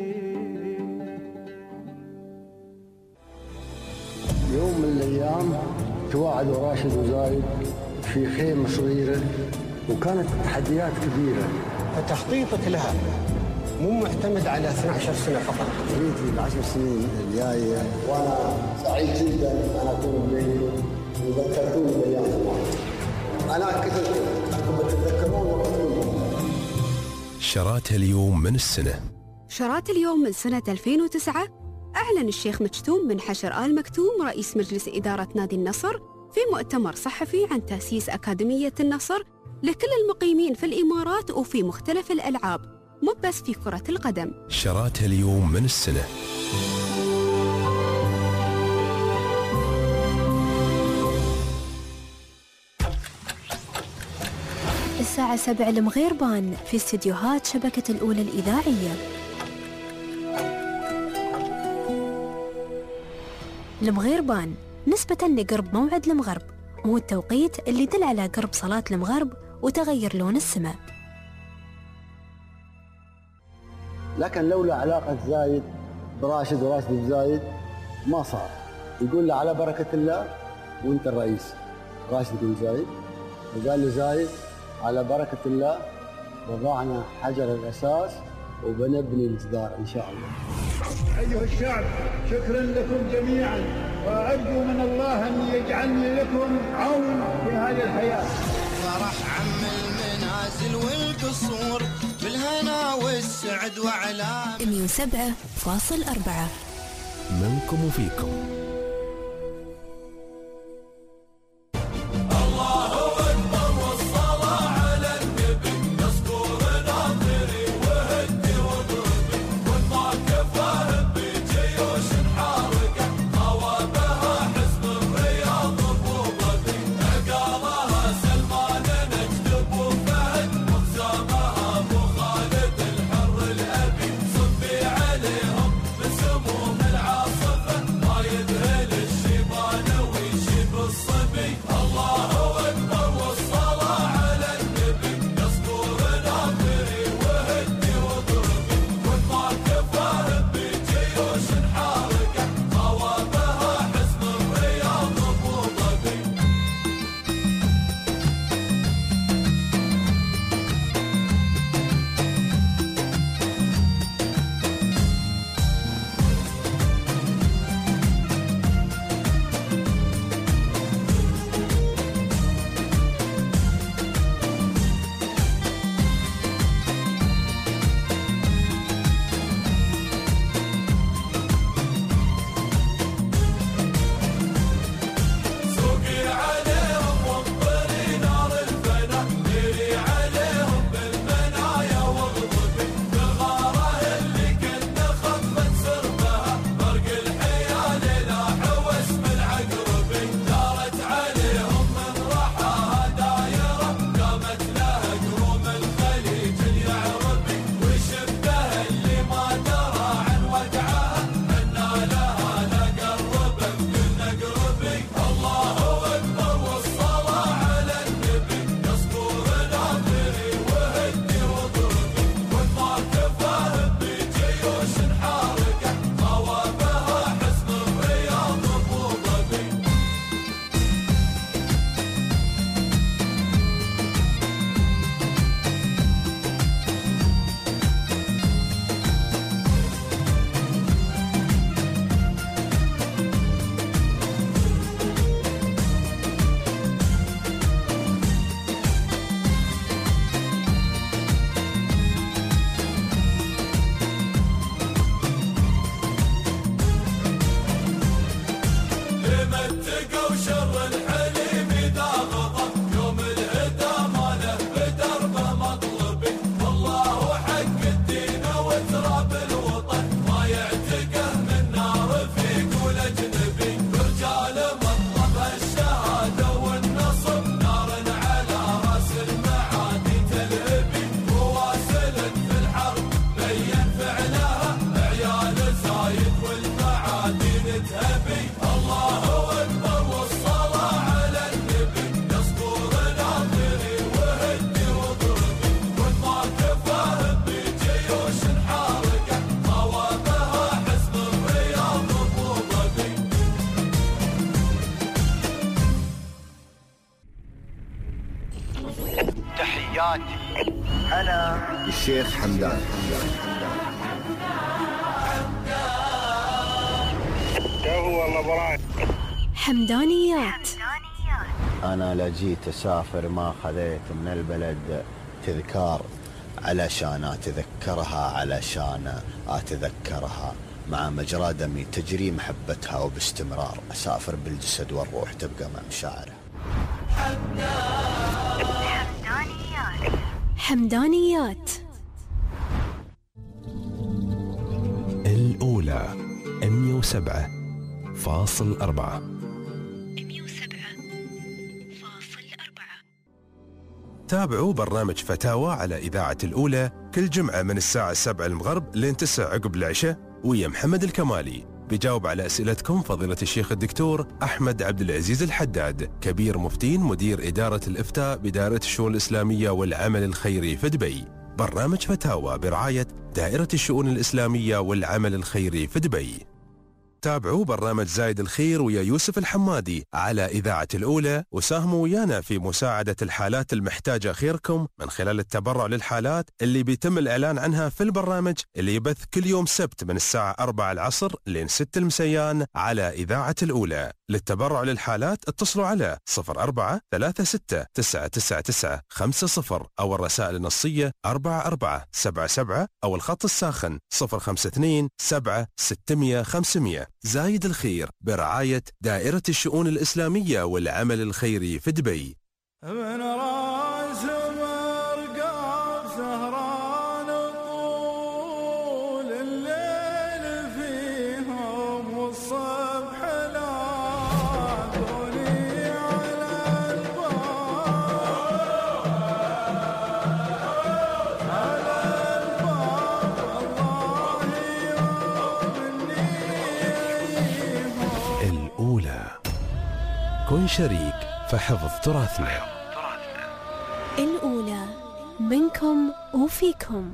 يوم من الأيام تواعدوا راشد وزايد في خيمة صغيرة وكانت تحديات كبيرة. فتخطيطك لها مو معتمد على 12 سنة فقط. في العشر سنين الجاية وأنا سعيد جدا أن أكون بينكم وذكرتوني بأيام زمان. أنا كتبت أنكم تتذكرون وقتكم. شرات اليوم من السنة. شرات اليوم من سنة 2009 أعلن الشيخ مكتوم بن حشر آل مكتوم رئيس مجلس إدارة نادي النصر في مؤتمر صحفي عن تأسيس أكاديمية النصر لكل المقيمين في الإمارات وفي مختلف الألعاب مو بس في كرة القدم. شرات اليوم من السنة. الساعة 7 المغيربان في استديوهات شبكة الأولى الإذاعية. المغيربان نسبة لقرب موعد المغرب، وهو التوقيت اللي يدل على قرب صلاة المغرب وتغير لون السماء. لكن لولا علاقة زايد براشد وراشد بزايد ما صار. يقول له على بركة الله وانت الرئيس. راشد بن زايد وقال له زايد على بركة الله وضعنا حجر الأساس وبنبني الجدار إن شاء الله. أيها الشعب شكرا لكم جميعا وأرجو من الله أن يجعلني لكم عون في هذه الحياة. فرح عم المنازل والقصور بالهنا والسعد وعلام 107.4 منكم وفيكم. عليهم بسموم العاصفة حياتي. أنا الشيخ حمدان. حمدانيات. أنا لجيت أسافر ما خذيت من البلد تذكار علشان أتذكرها مع مجرى دمي تجري محبتها وباستمرار أسافر بالجسد والروح تبقى مع مشاعره. حمدانيات. الأولى 107.4. تابعوا برنامج فتاوى على إذاعة الأولى كل جمعة من الساعة 7 المغرب لين 9 عقب العشاء، ويا محمد الكمالي بيجاوب على أسئلتكم فضيلة الشيخ الدكتور أحمد عبد العزيز الحداد، كبير مفتين مدير إدارة الإفتاء بدائرة الشؤون الإسلامية والعمل الخيري في دبي. برنامج فتاوى برعاية دائرة الشؤون الإسلامية والعمل الخيري في دبي. تابعوا برنامج زايد الخير ويا يوسف الحمادي على إذاعة الأولى، وساهموا ويانا في مساعدة الحالات المحتاجة خيركم من خلال التبرع للحالات اللي بيتم الإعلان عنها في البرنامج اللي يبث كل يوم سبت من الساعة 4 العصر لين 6 المسيان على إذاعة الأولى. للتبرع للحالات اتصلوا على 0436999950 أو الرسائل النصية 4477 أو الخط الساخن 052-7-600-500. زايد الخير برعاية دائرة الشؤون الإسلامية والعمل الخيري في دبي. من راس مرقاب سهران طول الليل فيهم والصبح لاقوني على الأولى كن شريك فحفظ تراثنا. الأولى منكم وفيكم.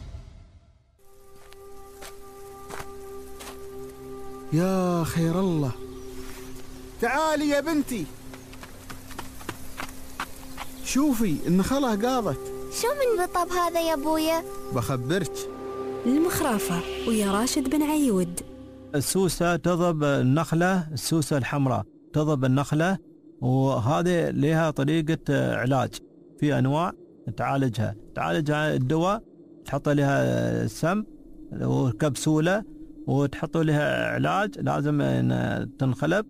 يا خير الله، تعالي يا بنتي شوفي النخلة قاضت. شو من رطب هذا يا ابويا؟ بخبرك. المخرافة ويا راشد بن عيود. السوسة تضرب النخلة، السوسة الحمراء تضرب النخلة، وهذه لها طريقة علاج. في أنواع تعالجها الدواء، تحط لها السم وكبسولة وتحط لها علاج، لازم تنخلب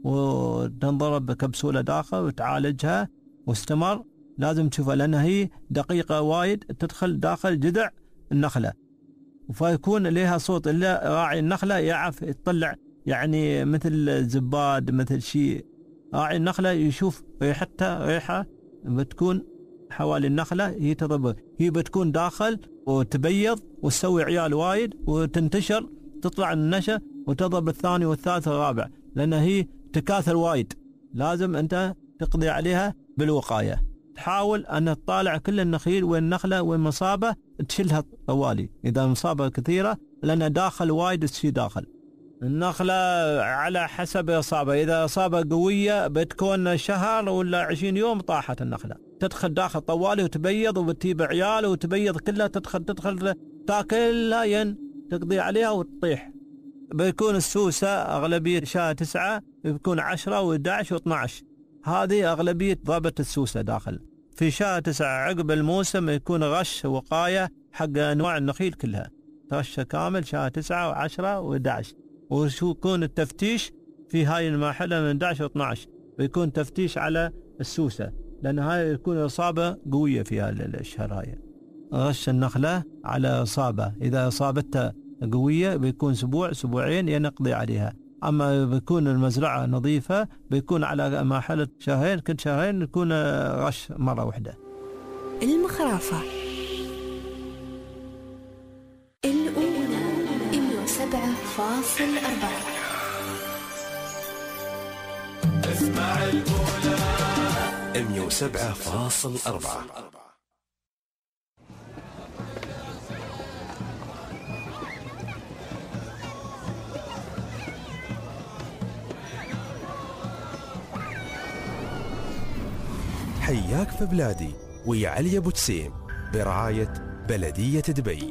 وتنضرب كبسولة داخل وتعالجها واستمر. لازم تشوفها لأنها هي دقيقة وايد، تدخل داخل جذع النخلة فيكون لها صوت. إلا راعي النخلة يعرف يطلع يعني مثل زباد مثل شيء. راعي النخلة يشوف ريحة بتكون حوالي النخلة، هي تضرب، هي بتكون داخل وتبيض وتسوي عيال وايد وتنتشر، تطلع النشا وتضرب الثاني والثالث والرابع، لأن هي تكاثر وايد. لازم أنت تقضي عليها بالوقاية. تحاول أن تطالع كل النخيل والنخلة والمصابة تشيلها طوالي إذا مصابة كثيرة، لأن داخل وايد الشيء داخل. النخلة على حسب إصابة، إذا إصابة قوية بتكون شهر ولا 20 يوم طاحت النخلة، تدخل داخل طوالي وتبيض وبتجيب عيال وتبيض كلها، تدخل تاكلها تقضي عليها وتطيح. بيكون السوسة أغلبية شهر 9 بيكون 10 و11 و12، هذه أغلبية ضربة السوسة داخل. في شهر 9 عقب الموسم يكون غش وقاية حق أنواع النخيل كلها، غش كامل شهر 9 و10 و11. ويكون التفتيش في هاي المرحلة من 11 و12 بيكون تفتيش على السوسة، لأن هاي يكون إصابة قوية في هذا الشهر. هاي غش النخلة على إصابة، إذا إصابتها قوية بيكون أسبوعين ينقضي عليها. أما بيكون المزرعة نظيفة بيكون على مرحلة شهرين، كل شهرين يكون غش مرة واحدة. المخرافة الأولى 107.4. اسمع الأولى 107.4. حياك في بلادي ويا علي أبو تسيم برعاية بلدية دبي.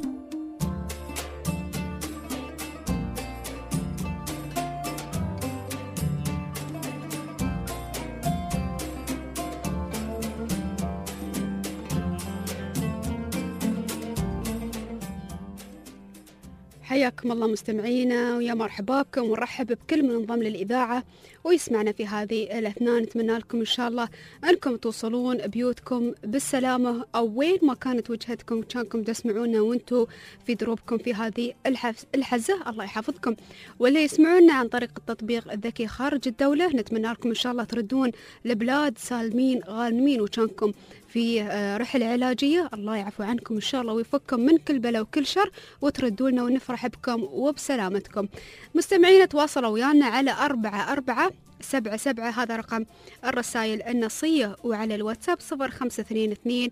حياكم الله مستمعينا ويا مرحبا بكم ونرحب بكل من انضم للإذاعة ويسمعنا في هذه الأثناء. نتمنى لكم إن شاء الله أنكم توصلون بيوتكم بالسلامة أو وين ما كانت وجهتكم كانكم تسمعونا وانتم في دروبكم في هذه الحزة. الله يحفظكم. واللي يسمعونا عن طريق التطبيق الذكي خارج الدولة نتمنى لكم إن شاء الله تردون لبلاد سالمين غانمين وكانكم في رحلة علاجية. الله يعفو عنكم إن شاء الله ويفككم من كل بلا وكل شر وتردوا لنا ونفرح بكم وبسلامتكم. مستمعين تواصلوا ويانا على 4477 هذا رقم الرسائل النصية وعلى الواتساب 0522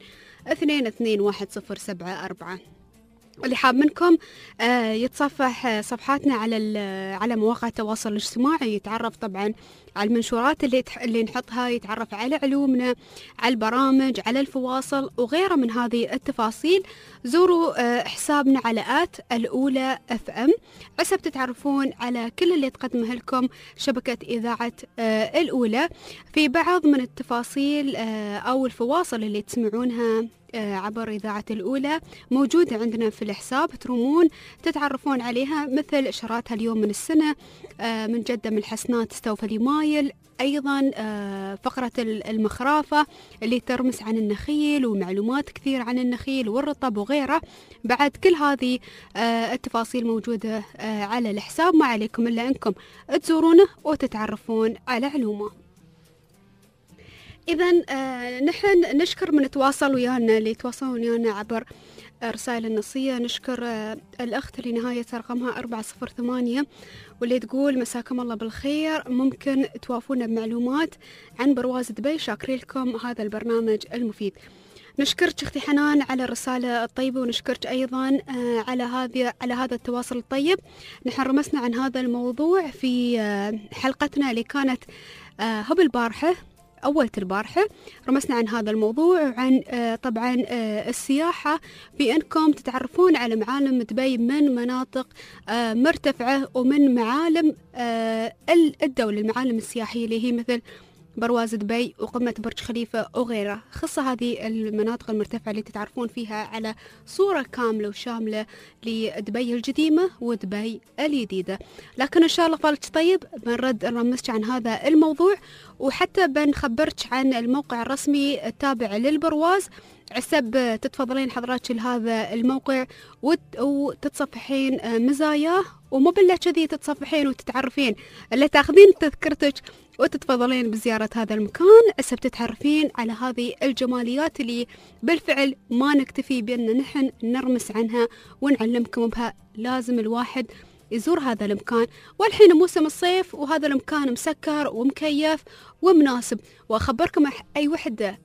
221074. اللي حاب منكم يتصفح صفحاتنا على مواقع التواصل الاجتماعي يتعرف طبعا على المنشورات اللي نحطها، يتعرف على علومنا، على البرامج، على الفواصل وغيرها من هذه التفاصيل. زوروا حسابنا على الأولى FM عسى تتعرفون على كل اللي تقدمه لكم شبكة إذاعة الأولى. في بعض من التفاصيل أو الفواصل اللي تسمعونها عبر إذاعة الأولى موجودة عندنا في الحساب ترومون تتعرفون عليها، مثل إشاراتها اليوم من السنة، من جدة من الحسنات استوفى لي مايل، أيضا فقرة المخرافة اللي ترمس عن النخيل ومعلومات كثير عن النخيل والرطب وغيره. بعد كل هذه التفاصيل موجودة على الحساب، ما عليكم إلا أنكم تزورونه وتتعرفون على علومه. إذن نحن نشكر من تواصل ويانا اللي يتواصلون ويانا عبر رسائل النصية. نشكر الأخت اللي نهاية رقمها 408 واللي تقول مساكم الله بالخير، ممكن توافونا بمعلومات عن برواز دبي، شاكرين لكم هذا البرنامج المفيد. نشكرك أختي حنان على الرسالة الطيبة ونشكرك أيضا على هذا التواصل الطيب. نحن رمسنا عن هذا الموضوع في حلقتنا اللي كانت هب البارحة أول البارحة، رمسنا عن هذا الموضوع وعن طبعا السياحة في أنكم تتعرفون على معالم دبي من مناطق مرتفعة ومن معالم الدولة، المعالم السياحية اللي هي مثل برواز دبي وقمة برج خليفة وغيرها. خصة هذه المناطق المرتفعة اللي تتعرفون فيها على صورة كاملة وشاملة لدبي القديمة ودبي الجديدة. لكن إن شاء الله فالك طيب بنرد نرمسك عن هذا الموضوع، وحتى بنخبرك عن الموقع الرسمي التابع للبرواز عسب تتفضلين حضراتك لهذا الموقع وتتصفحين مزاياه، ومو بالله كذي تتصفحين وتتعرفين اللي تاخذين تذكرتك وتتفضلين بزيارة هذا المكان عسب تتعرفين على هذه الجماليات اللي بالفعل ما نكتفي بأن نحن نرمس عنها ونعلمكم بها. لازم الواحد يزور هذا المكان، والحين موسم الصيف وهذا المكان مسكر ومكيف ومناسب. وأخبركم أي وحدة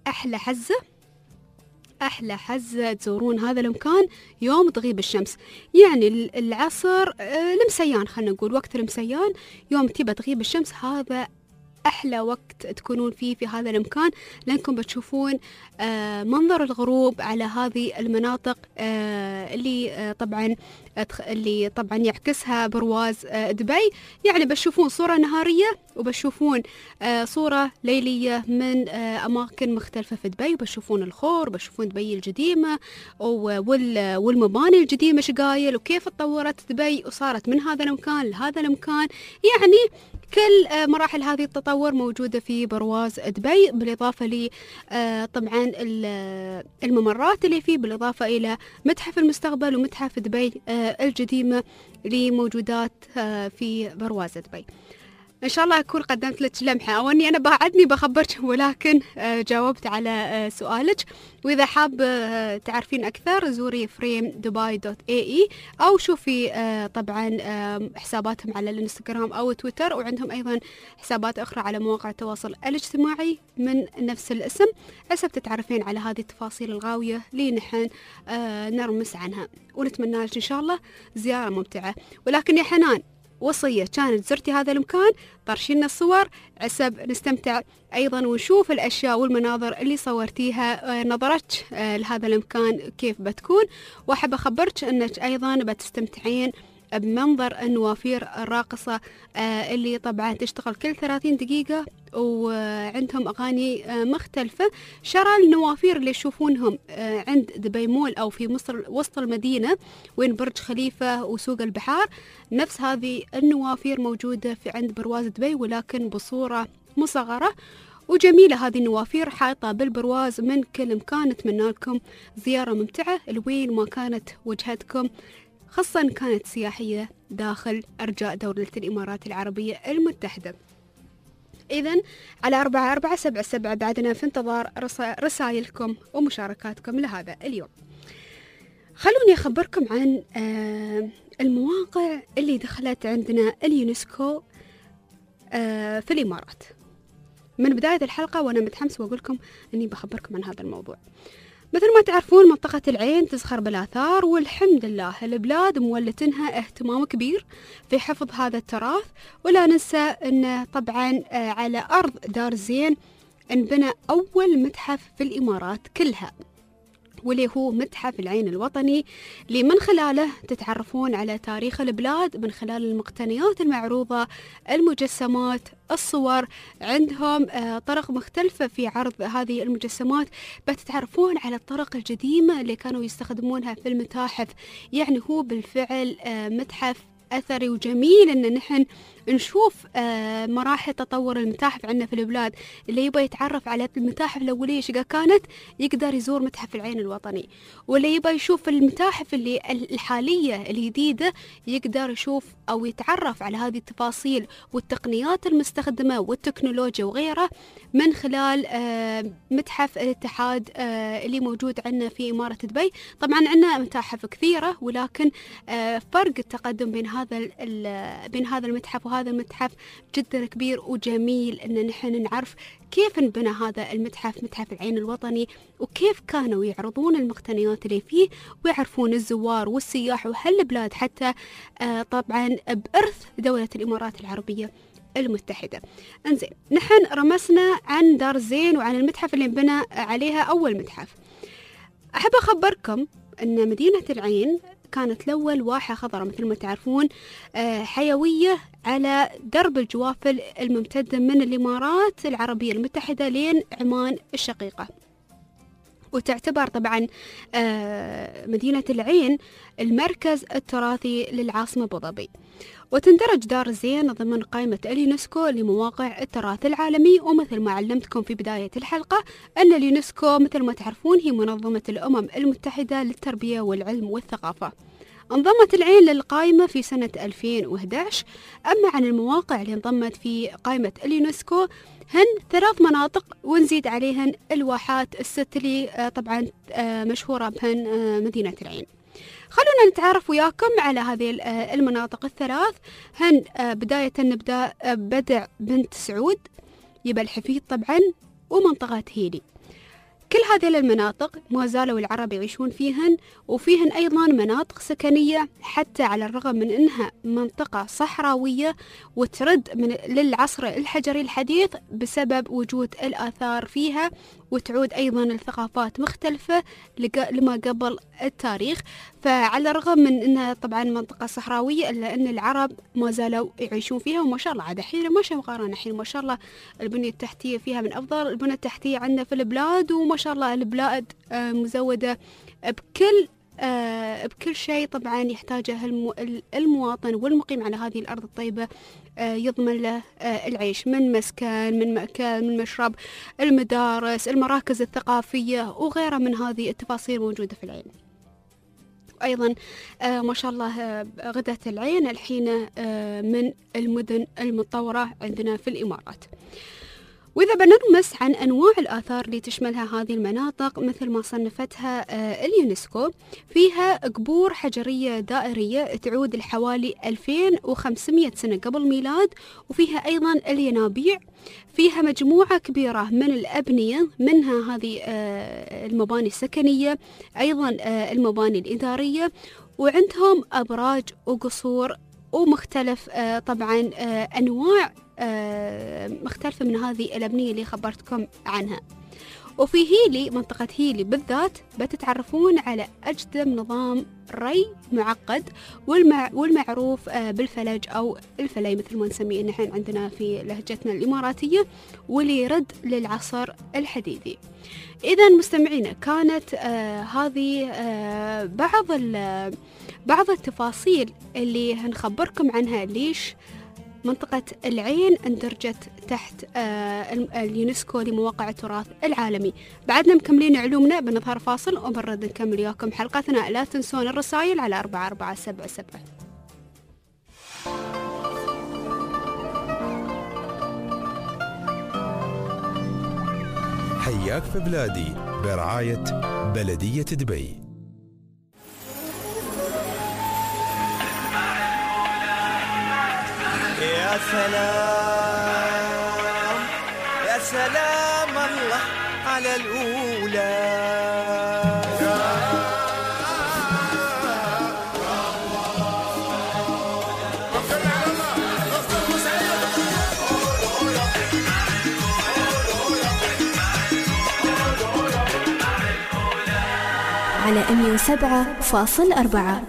أحلى حزة تزورون هذا المكان يوم تغيب الشمس، يعني العصر المسيان، خلنا نقول وقت المسيان، يوم تبى تغيب الشمس هذا أحلى وقت تكونون فيه في هذا المكان، لأنكم بتشوفون منظر الغروب على هذه المناطق اللي طبعا يعكسها برواز دبي. يعني بتشوفون صورة نهارية وبتشوفون صورة ليلية من أماكن مختلفة في دبي، وبتشوفون الخور، بتشوفون دبي القديمة والمباني القديمة شقايل وكيف تطورت دبي وصارت من هذا المكان لهذا المكان. يعني كل مراحل هذه التطور موجودة في برواز دبي، بالإضافة لي طبعا الممرات اللي فيه، بالإضافة إلى متحف المستقبل ومتحف دبي القديمة اللي موجودات في برواز دبي. إن شاء الله أكون قدمت لك لمحة، أو أني أنا بعدني بخبرك ولكن جاوبت على سؤالك. وإذا حاب تعرفين أكثر زوري framedubai.ae أو شوفي طبعا حساباتهم على الانستغرام أو تويتر، وعندهم أيضا حسابات أخرى على مواقع التواصل الاجتماعي من نفس الاسم، حسب تتعرفين على هذه التفاصيل الغاوية اللي نحن نرمس عنها. ونتمنى لك إن شاء الله زيارة ممتعة. ولكن يا حنان وصية كانت زرتي هذا المكان طرشينا الصور عسب نستمتع أيضا ونشوف الأشياء والمناظر اللي صورتيها. نظرتك لهذا المكان كيف بتكون، وأحب أخبرك أنك أيضا بتستمتعين بمنظر النوافير الراقصة اللي طبعا تشتغل كل 30 دقيقة وعندهم أغاني مختلفة. شرى النوافير اللي تشوفونهم عند دبي مول أو في مصر وسط المدينة وين برج خليفة وسوق البحار، نفس هذه النوافير موجودة في عند برواز دبي ولكن بصورة مصغرة وجميلة. هذه النوافير حاطة بالبرواز من كل مكان. نتمنى لكم زيارة ممتعة لوين ما كانت وجهتكم، خاصة كانت سياحية داخل أرجاء دولة الإمارات العربية المتحدة. إذن على 4477 بعدنا في انتظار رسائلكم ومشاركاتكم لهذا اليوم. خلوني أخبركم عن المواقع اللي دخلت عندنا اليونسكو في الإمارات. من بداية الحلقة وأنا متحمس وأقولكم أني بخبركم عن هذا الموضوع. مثل ما تعرفون منطقة العين تزخر بالآثار، والحمد لله البلاد مولتنها اهتمام كبير في حفظ هذا التراث. ولا ننسى أن طبعا على أرض دار زين انبنى أول متحف في الإمارات كلها، واللي هو متحف العين الوطني، اللي من خلاله تتعرفون على تاريخ البلاد من خلال المقتنيات المعروضة، المجسمات، الصور. عندهم طرق مختلفة في عرض هذه المجسمات، بتتعرفون على الطرق القديمة اللي كانوا يستخدمونها في المتاحف. يعني هو بالفعل متحف أثري وجميل إن نحن نشوف مراحل تطور المتاحف عندنا في البلاد. اللي يبغى يتعرف على المتاحف الأولية شقا كانت يقدر يزور متحف العين الوطني، واللي يبغى يشوف المتاحف اللي الحالية الجديدة يقدر يشوف أو يتعرف على هذه التفاصيل والتقنيات المستخدمة والتكنولوجيا وغيرها من خلال متحف الاتحاد اللي موجود عندنا في إمارة دبي. طبعا عندنا متاحف كثيرة، ولكن فرق التقدم بين هذا المتحف وهذا المتحف جدا كبير وجميل ان نحن نعرف كيف انبنى هذا المتحف، متحف العين الوطني، وكيف كانوا يعرضون المقتنيات اللي فيه ويعرفون الزوار والسياح وهالبلاد حتى طبعا بإرث دولة الإمارات العربية المتحدة. انزين، نحن رمسنا عن دار زين وعن المتحف اللي انبنى عليها أول متحف. أحب أخبركم أن مدينة العين كانت الأول واحة خضراء مثل ما تعرفون، حيوية على درب الجوافل الممتدة من الإمارات العربية المتحدة لين عمان الشقيقة. وتعتبر طبعا مدينة العين المركز التراثي للعاصمة أبو ظبي. وتندرج دار زين ضمن قائمة اليونسكو لمواقع التراث العالمي. ومثل ما علمتكم في بداية الحلقة أن اليونسكو مثل ما تعرفون هي منظمة الأمم المتحدة للتربية والعلم والثقافة. انضمت العين للقائمة في سنة 2011. أما عن المواقع اللي انضمت في قائمة اليونسكو هن 3 مناطق، ونزيد عليهن الواحات الست اللي طبعا مشهورة بهن مدينة العين. خلونا نتعرف وياكم على هذه المناطق ال3. هن بداية نبدأ بدع بنت سعود، يبقى الحفيد طبعا، ومنطقة هيلي. كل هذه المناطق ما زالوا العرب يعيشون فيهن، وفيهن أيضا مناطق سكنية، حتى على الرغم من أنها منطقة صحراوية وترد للعصر الحجري الحديث بسبب وجود الآثار فيها، وتعود أيضا الثقافات مختلفة لما قبل التاريخ. فعلى الرغم من أنها طبعا منطقة صحراوية إلا أن العرب ما زالوا يعيشون فيها. وما شاء الله عاد حين ما شاء مقارنة، حين ما شاء الله البنية التحتية فيها من أفضل البنية التحتية عندنا في البلاد. وما شاء الله البلاد مزودة بكل شيء طبعا يحتاجه المواطن والمقيم على هذه الأرض الطيبة، يضمن له العيش من مسكن، من مأكل، من مشرب، المدارس، المراكز الثقافية وغيرها من هذه التفاصيل موجودة في العين. أيضا ما شاء الله غدة العين الحين من المدن المتطورة عندنا في الإمارات. وإذا بنرمس عن أنواع الآثار اللي تشملها هذه المناطق مثل ما صنفتها اليونسكو، فيها قبور حجرية دائرية تعود لحوالي 2500 سنة قبل ميلاد، وفيها أيضا الينابيع، فيها مجموعة كبيرة من الأبنية، منها هذه المباني السكنية، أيضا المباني الإدارية، وعندهم أبراج وقصور ومختلف طبعا أنواع مختلفة من هذه الأبنية اللي خبرتكم عنها. وفي هيلي، منطقة هيلي بالذات، بتتعرفون على أجدم نظام ري معقد والمعروف بالفلج أو الفلي مثل ما نسميه نحن عندنا في لهجتنا الإماراتية، واللي يرد للعصر الحديثي. إذا مستمعينا، كانت هذه بعض التفاصيل اللي هنخبركم عنها ليش منطقة العين اندرجت تحت اليونسكو لمواقع التراث العالمي. بعدنا مكملين علومنا، بنظهر فاصل وبنرد نكمل وياكم حلقتنا. لا تنسون الرسائل على 4477. حياك في بلادي برعاية بلدية دبي. يا سلام يا سلام الله على الأولى. على 107.4.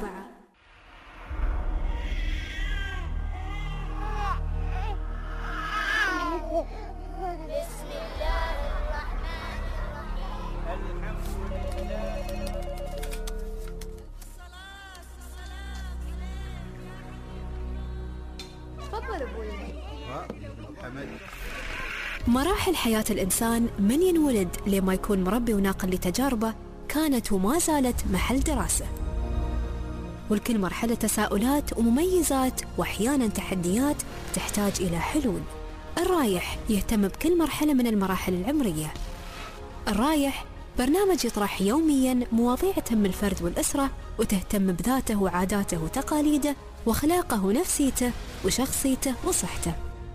مراحل حياة الإنسان من ينولد لما يكون مربي وناقل لتجاربه كانت وما زالت محل دراسة، والكل مرحلة تساؤلات ومميزات وأحيانا تحديات تحتاج إلى حلول. الرايح يهتم بكل مرحلة من المراحل العمرية. الرايح برنامج يطرح يوميا مواضيع تهم الفرد والأسرة وتهتم بذاته وعاداته وتقاليده وأخلاقه ونفسيته وشخصيته وصحته.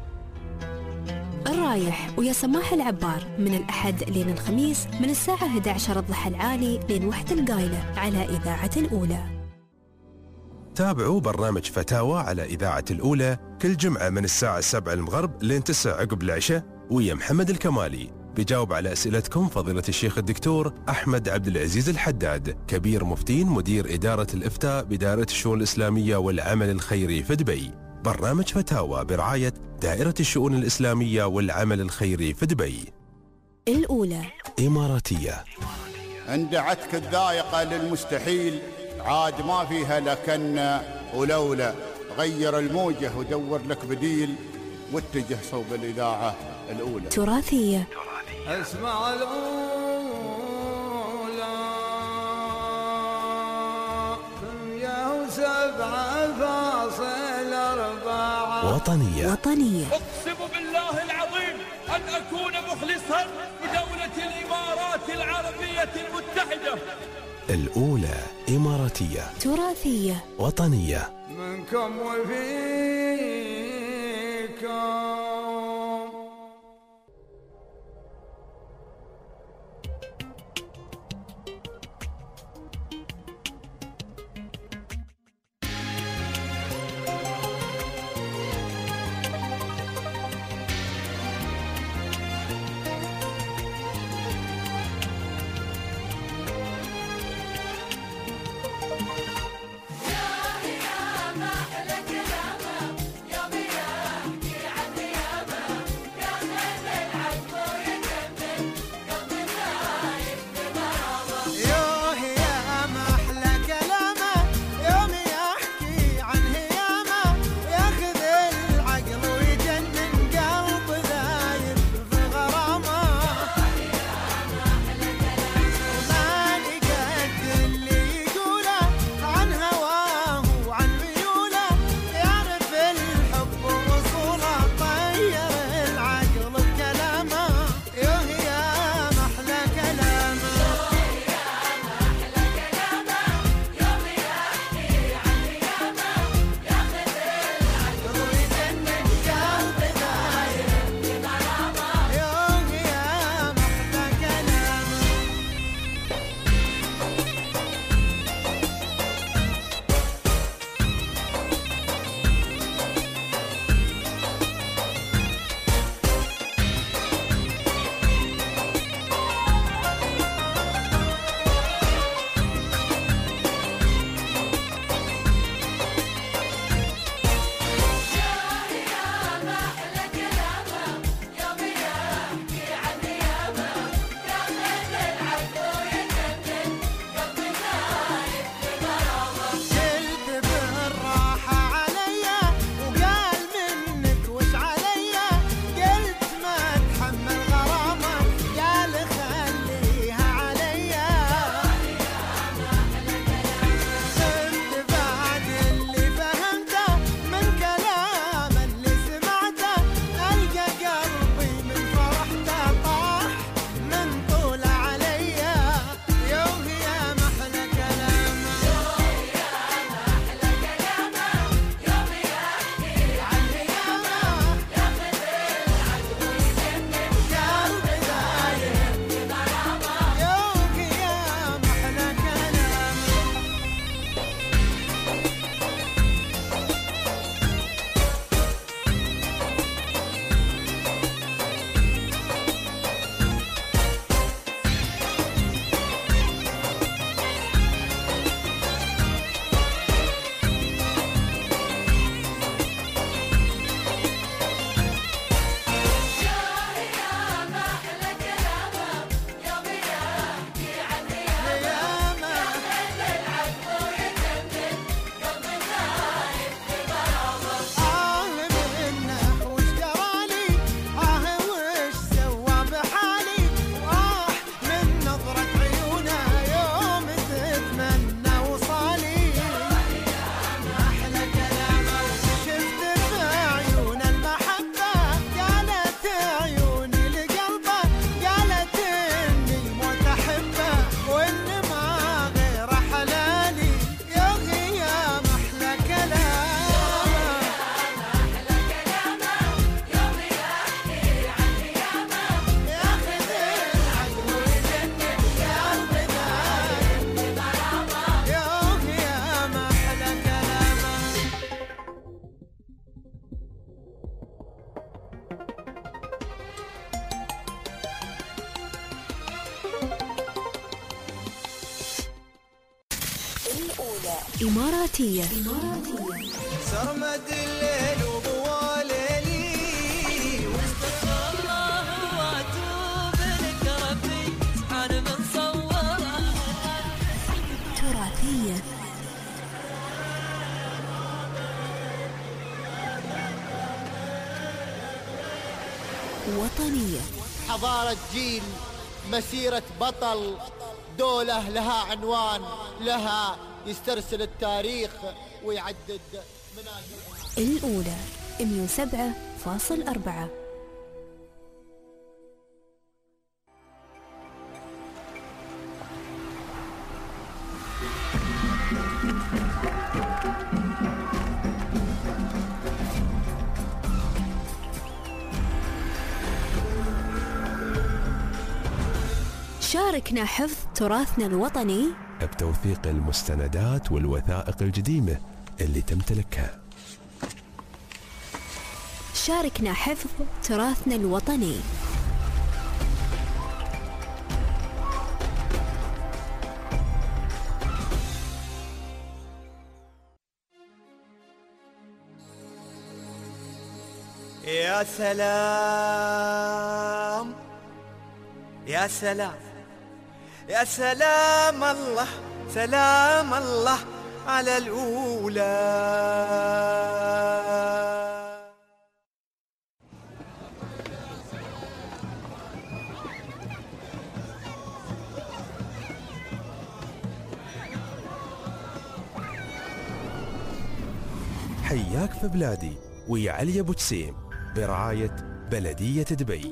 الرايح ويا سماح العبار من الأحد لين الخميس من الساعة 11 الضحى العالي لين 1 القايلة على إذاعة الأولى. تابعوا برنامج فتاوى على إذاعة الأولى كل جمعة من الساعة 7 المغرب لين 9 عقب العشاء، ويا محمد الكمالي بيجاوب على أسئلتكم فضيلة الشيخ الدكتور أحمد عبد العزيز الحداد، كبير مفتين مدير إدارة الإفتاء بدائرة الشؤون الإسلامية والعمل الخيري في دبي. برنامج فتاوى برعاية دائرة الشؤون الإسلامية والعمل الخيري في دبي. الأولى إماراتية. اندعتك الذائقة للمستحيل، عاد ما فيها لكن ولولا. غير الموجة ودور لك بديل واتجه صوب الإذاعة الأولى. تراثية. اسمع الأولى 107.4. وطنية. أقسم بالله العظيم أن أكون مخلصا لدولة الإمارات العربية المتحدة. الأولى إماراتية. تراثية. وطنية. منكم وفيكم. إماراتية. سرمد الليل وبواليلي واستغفر الله واتوب لك ربي سبحان من صور. تراثية. وطنية. حضارة جيل، مسيرة بطل، دولة لها عنوان، لها يسترسل التاريخ ويعدد مناهج. الأولى 107.4. شاركنا حفظ تراثنا الوطني بتوثيق المستندات والوثائق القديمة اللي تمتلكها. شاركنا حفظ تراثنا الوطني. يا سلام يا سلام يا سلام الله، سلام الله على الأولى. حياك في بلادي ويا علي أبو جسيم برعاية بلدية دبي.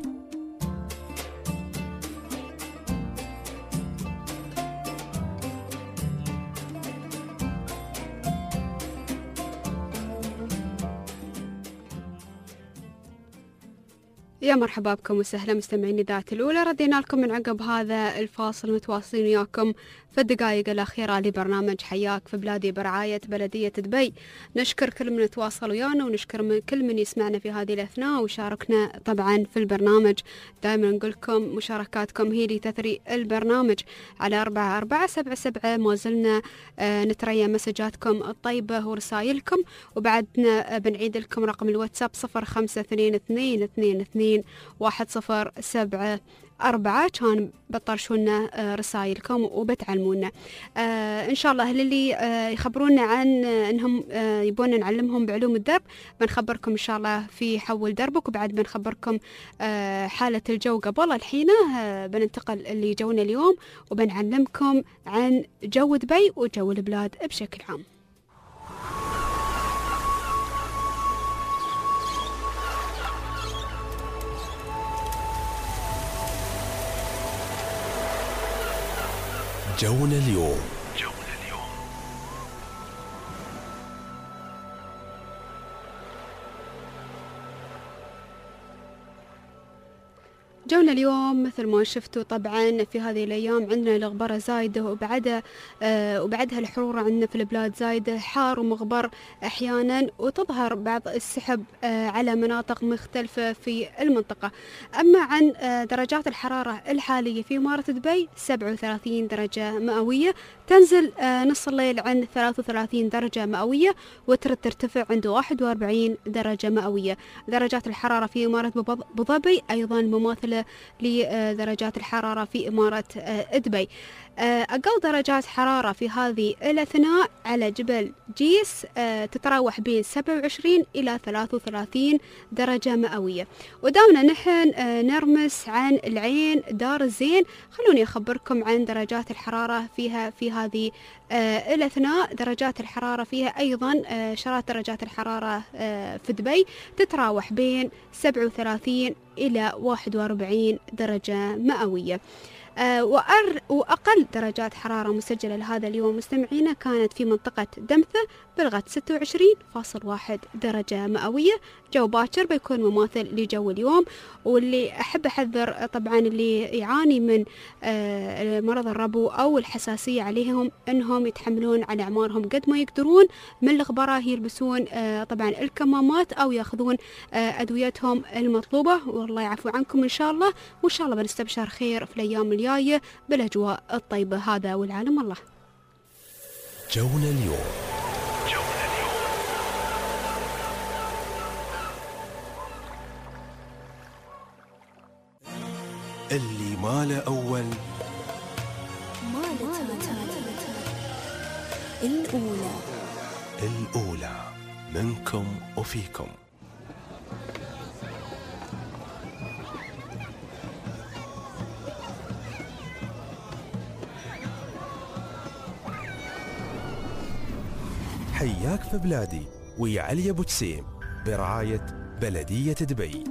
يا مرحبا بكم وسهلا مستمعين ذات الأولى. ردينا لكم من عقب هذا الفاصل متواصلين وياكم في الدقائق الأخيرة لبرنامج حياك في بلادي برعاية بلدية دبي. نشكر كل من تواصل ويانا ونشكر كل من يسمعنا في هذه الأثناء وشاركنا طبعا في البرنامج. دائما نقول لكم مشاركاتكم هي اللي تثري البرنامج. على 4477 ما زلنا نتريا مسجاتكم الطيبة ورسائلكم، وبعدنا بنعيد لكم رقم الواتساب 0522221074 كان بتطرشونا رسائلكم وبتعلمونا. إن شاء الله اللي يخبرونا عن أنهم يبون نعلمهم بعلوم الدرب بنخبركم إن شاء الله في حول دربك، وبعد بنخبركم حالة الجو قبل الحين. بننتقل اللي جونا اليوم وبنعلمكم عن جو دبي وجو البلاد بشكل عام. جونا اليوم. جونا اليوم مثل ما شفتوا طبعا في هذه الأيام عندنا الغبرة زايدة وبعدها الحرورة عندنا في البلاد زايدة، حار ومغبر أحيانا، وتظهر بعض السحب على مناطق مختلفة في المنطقة. أما عن درجات الحرارة الحالية في إمارة دبي 37 درجة مئوية، تنزل نص الليل عند 33 درجة مئوية وترد ترتفع عند 41 درجة مئوية. درجات الحرارة في إمارة أبو ظبي أيضا مماثلة لدرجات الحرارة في إمارة دبي. أقل درجات حرارة في هذه الأثناء على جبل جيس تتراوح بين 27 إلى 33 درجة مئوية. ودامنا نحن نرمس عن العين دار الزين، خلوني أخبركم عن درجات الحرارة فيها في هذه الأثناء. درجات الحرارة فيها أيضا شرات درجات الحرارة في دبي تتراوح بين 37 إلى 41 درجة مئوية. وأقل درجات حرارة مسجلة لهذا اليوم مستمعينا كانت في منطقة دمثة بلغت 26.1 درجة مئوية. جو باكر بيكون مماثل لجو اليوم. واللي أحب أحذر طبعا اللي يعاني من مرض الربو أو الحساسية عليهم أنهم يتحملون على أعمارهم قد ما يقدرون من الغبرة، يلبسون طبعا الكمامات أو يأخذون أدويتهم المطلوبة، والله يعفو عنكم إن شاء الله. وإن شاء الله بنستبشر خير في الأيام الجاية بالأجواء الطيبة. هذا والعالم الله. جونا اليوم. اللي ما له أول الأولى منكم وفيكم. حياك في بلادي ويا علي أبو جسيم برعاية بلدية دبي.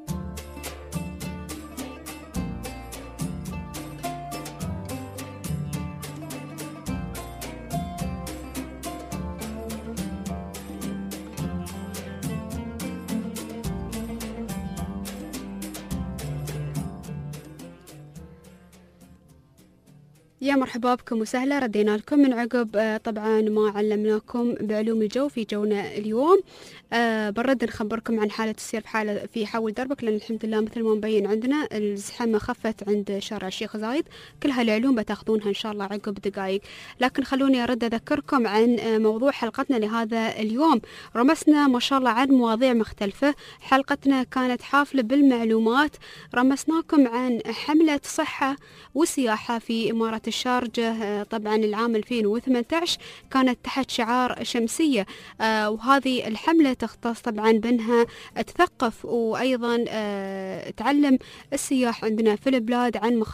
يا مرحبا بكم وسهلا. ردينا لكم من عقب طبعا ما علمناكم بعلوم الجو في جونا اليوم. برد نخبركم عن حالة السير في حول دربك، لأن الحمد لله مثل ما مبين عندنا الزحمة خفت عند شارع الشيخ زايد. كل هالعلوم بتاخذونها إن شاء الله عقب دقائق، لكن خلوني أرد أذكركم عن موضوع حلقتنا لهذا اليوم. رمسنا ما شاء الله عن مواضيع مختلفة. حلقتنا كانت حافلة بالمعلومات. رمسناكم عن حملة صحة وسياحة في إمارة الشارجة طبعا العام 2018، كانت تحت شعار شمسية، وهذه الحملة تختص طبعا بأنها تثقف وأيضا تعلم السياح عندنا في البلاد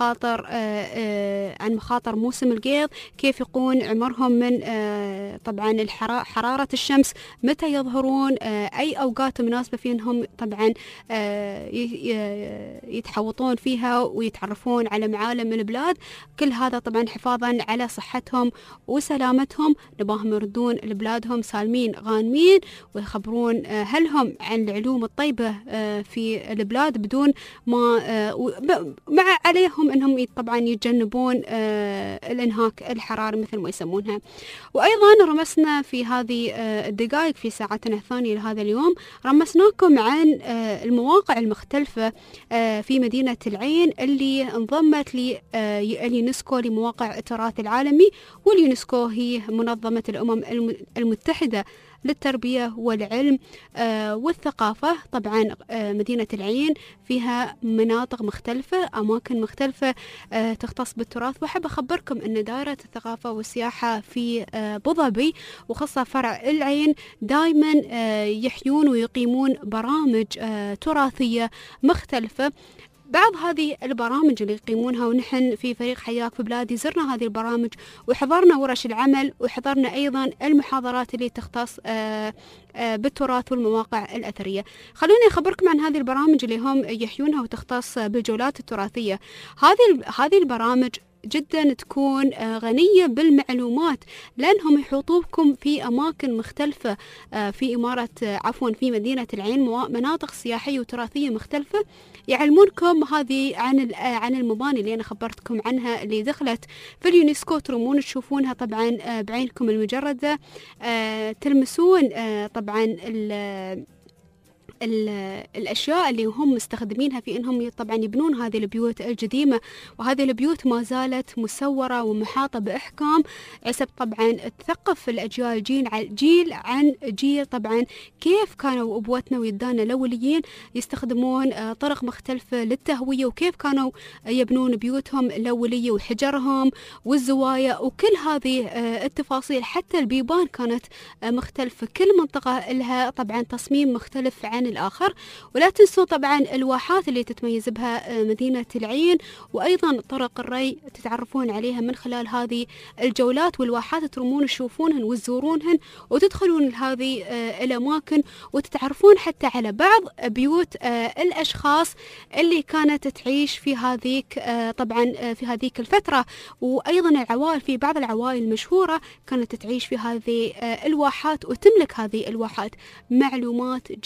عن مخاطر موسم القيض، كيف يكون عمرهم من طبعا حرارة الشمس، متى يظهرون، أي أوقات مناسبة فيهم طبعا يتحوطون فيها ويتعرفون على معالم البلاد. كل هذا طبعا حفاظا على صحتهم وسلامتهم. نباهم يردون لبلادهم سالمين غانمين ويخبرون أهلهم عن العلوم الطيبة في البلاد بدون ما مع عليهم أنهم طبعا يتجنبون الانهاك الحراري مثل ما يسمونها. وأيضا رمسنا في هذه الدقائق في ساعتنا الثانية لهذا اليوم، رمسناكم عن المواقع المختلفة في مدينة العين اللي انضمت لليونسكو لمواقع التراث العالمي. واليونسكو هي منظمة الأمم المتحدة للتربية والعلم والثقافة. طبعا مدينة العين فيها مناطق مختلفة، أماكن مختلفة تختص بالتراث. وأحب أخبركم أن دائرة الثقافة والسياحة في أبوظبي وخاصة فرع العين دائما يحيون ويقيمون برامج تراثية مختلفة. بعض هذه البرامج اللي يقيمونها، ونحن في فريق حياك في بلادي زرنا هذه البرامج وحضرنا ورش العمل وحضرنا أيضا المحاضرات اللي تختص بالتراث والمواقع الأثرية. خلوني أخبركم عن هذه البرامج اللي هم يحيونها وتختص بالجولات التراثية. هذه البرامج جدا تكون غنية بالمعلومات، لأنهم يحوطوكم في أماكن مختلفة في في مدينة العين، مناطق سياحية وتراثية مختلفة. يعلمونكم هذه عن المباني اللي أنا خبرتكم عنها اللي دخلت في اليونسكو، ترمون تشوفونها طبعا بعينكم المجردة، تلمسون طبعا الأشياء اللي هم مستخدمينها في أنهم طبعا يبنون هذه البيوت القديمة. وهذه البيوت ما زالت مسورة ومحاطة بإحكام، عسب طبعا تثقف الأجيال جيل عن جيل طبعا كيف كانوا أبوتنا ويدانا الأوليين يستخدمون طرق مختلفة للتهوية، وكيف كانوا يبنون بيوتهم الأولية وحجرهم والزوايا وكل هذه التفاصيل. حتى البيبان كانت مختلفة، كل منطقة لها طبعا تصميم مختلف عن الآخر. ولا تنسوا طبعا الواحات اللي تتميز بها مدينة العين، وأيضا طرق الري تتعرفون عليها من خلال هذه الجولات. والواحات ترمون تشوفونهن وتزورونهن وتدخلون لهذه الأماكن وتتعرفون حتى على بعض بيوت الأشخاص اللي كانت تعيش في هذيك طبعا في هذيك الفترة. وأيضا العوائل، في بعض العوائل المشهورة كانت تعيش في هذه الواحات وتملك هذه الواحات. معلومات جدا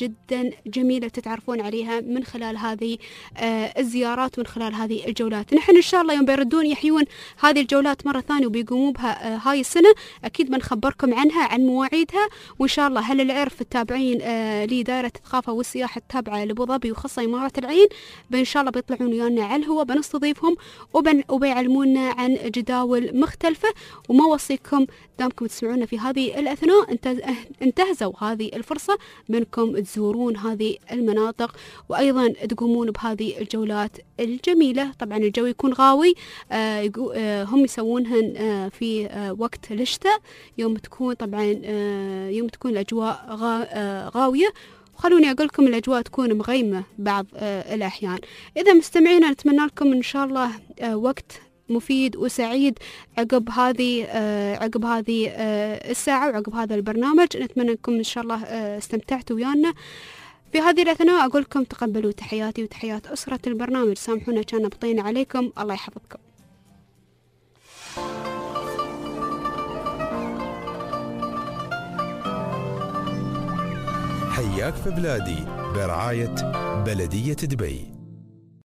جدا جميلة تتعرفون عليها من خلال هذه الزيارات، من خلال هذه الجولات. نحن إن شاء الله يوم بيردون يحيون هذه الجولات مرة ثانية وبيقوموا بها هاي السنة، أكيد بنخبركم عنها، عن مواعيدها. وإن شاء الله هل العرف التابعين لدائرة الثقافة والسياحة التابعة لأبو ظبي وخاصة إمارة العين إن شاء الله بيطلعون ويانا على الهواء، بنستضيفهم وبيعلمونا عن جداول مختلفة. وما وصيكم دامكم تسمعونا في هذه الأثناء انتهزوا هذه الفرصة بأنكم تزورون هذه المناطق وأيضا تقومون بهذه الجولات الجميلة. طبعا الجو يكون غاوي، هم يسوونهن في وقت الشتاء، يوم تكون طبعا يوم تكون الأجواء غاوية، وخلوني أقول لكم الأجواء تكون مغيمة بعض الأحيان. إذا مستمعين نتمنى لكم إن شاء الله وقت مفيد وسعيد عقب هذه الساعة وعقب هذا البرنامج. نتمنى أنكم إن شاء الله استمتعتوا ويانا في هذه الأثناء. أقول لكم تقبلوا تحياتي وتحيات أسرة البرنامج، سامحونا كان بطينا عليكم، الله يحفظكم. حياك في بلادي برعاية بلدية دبي.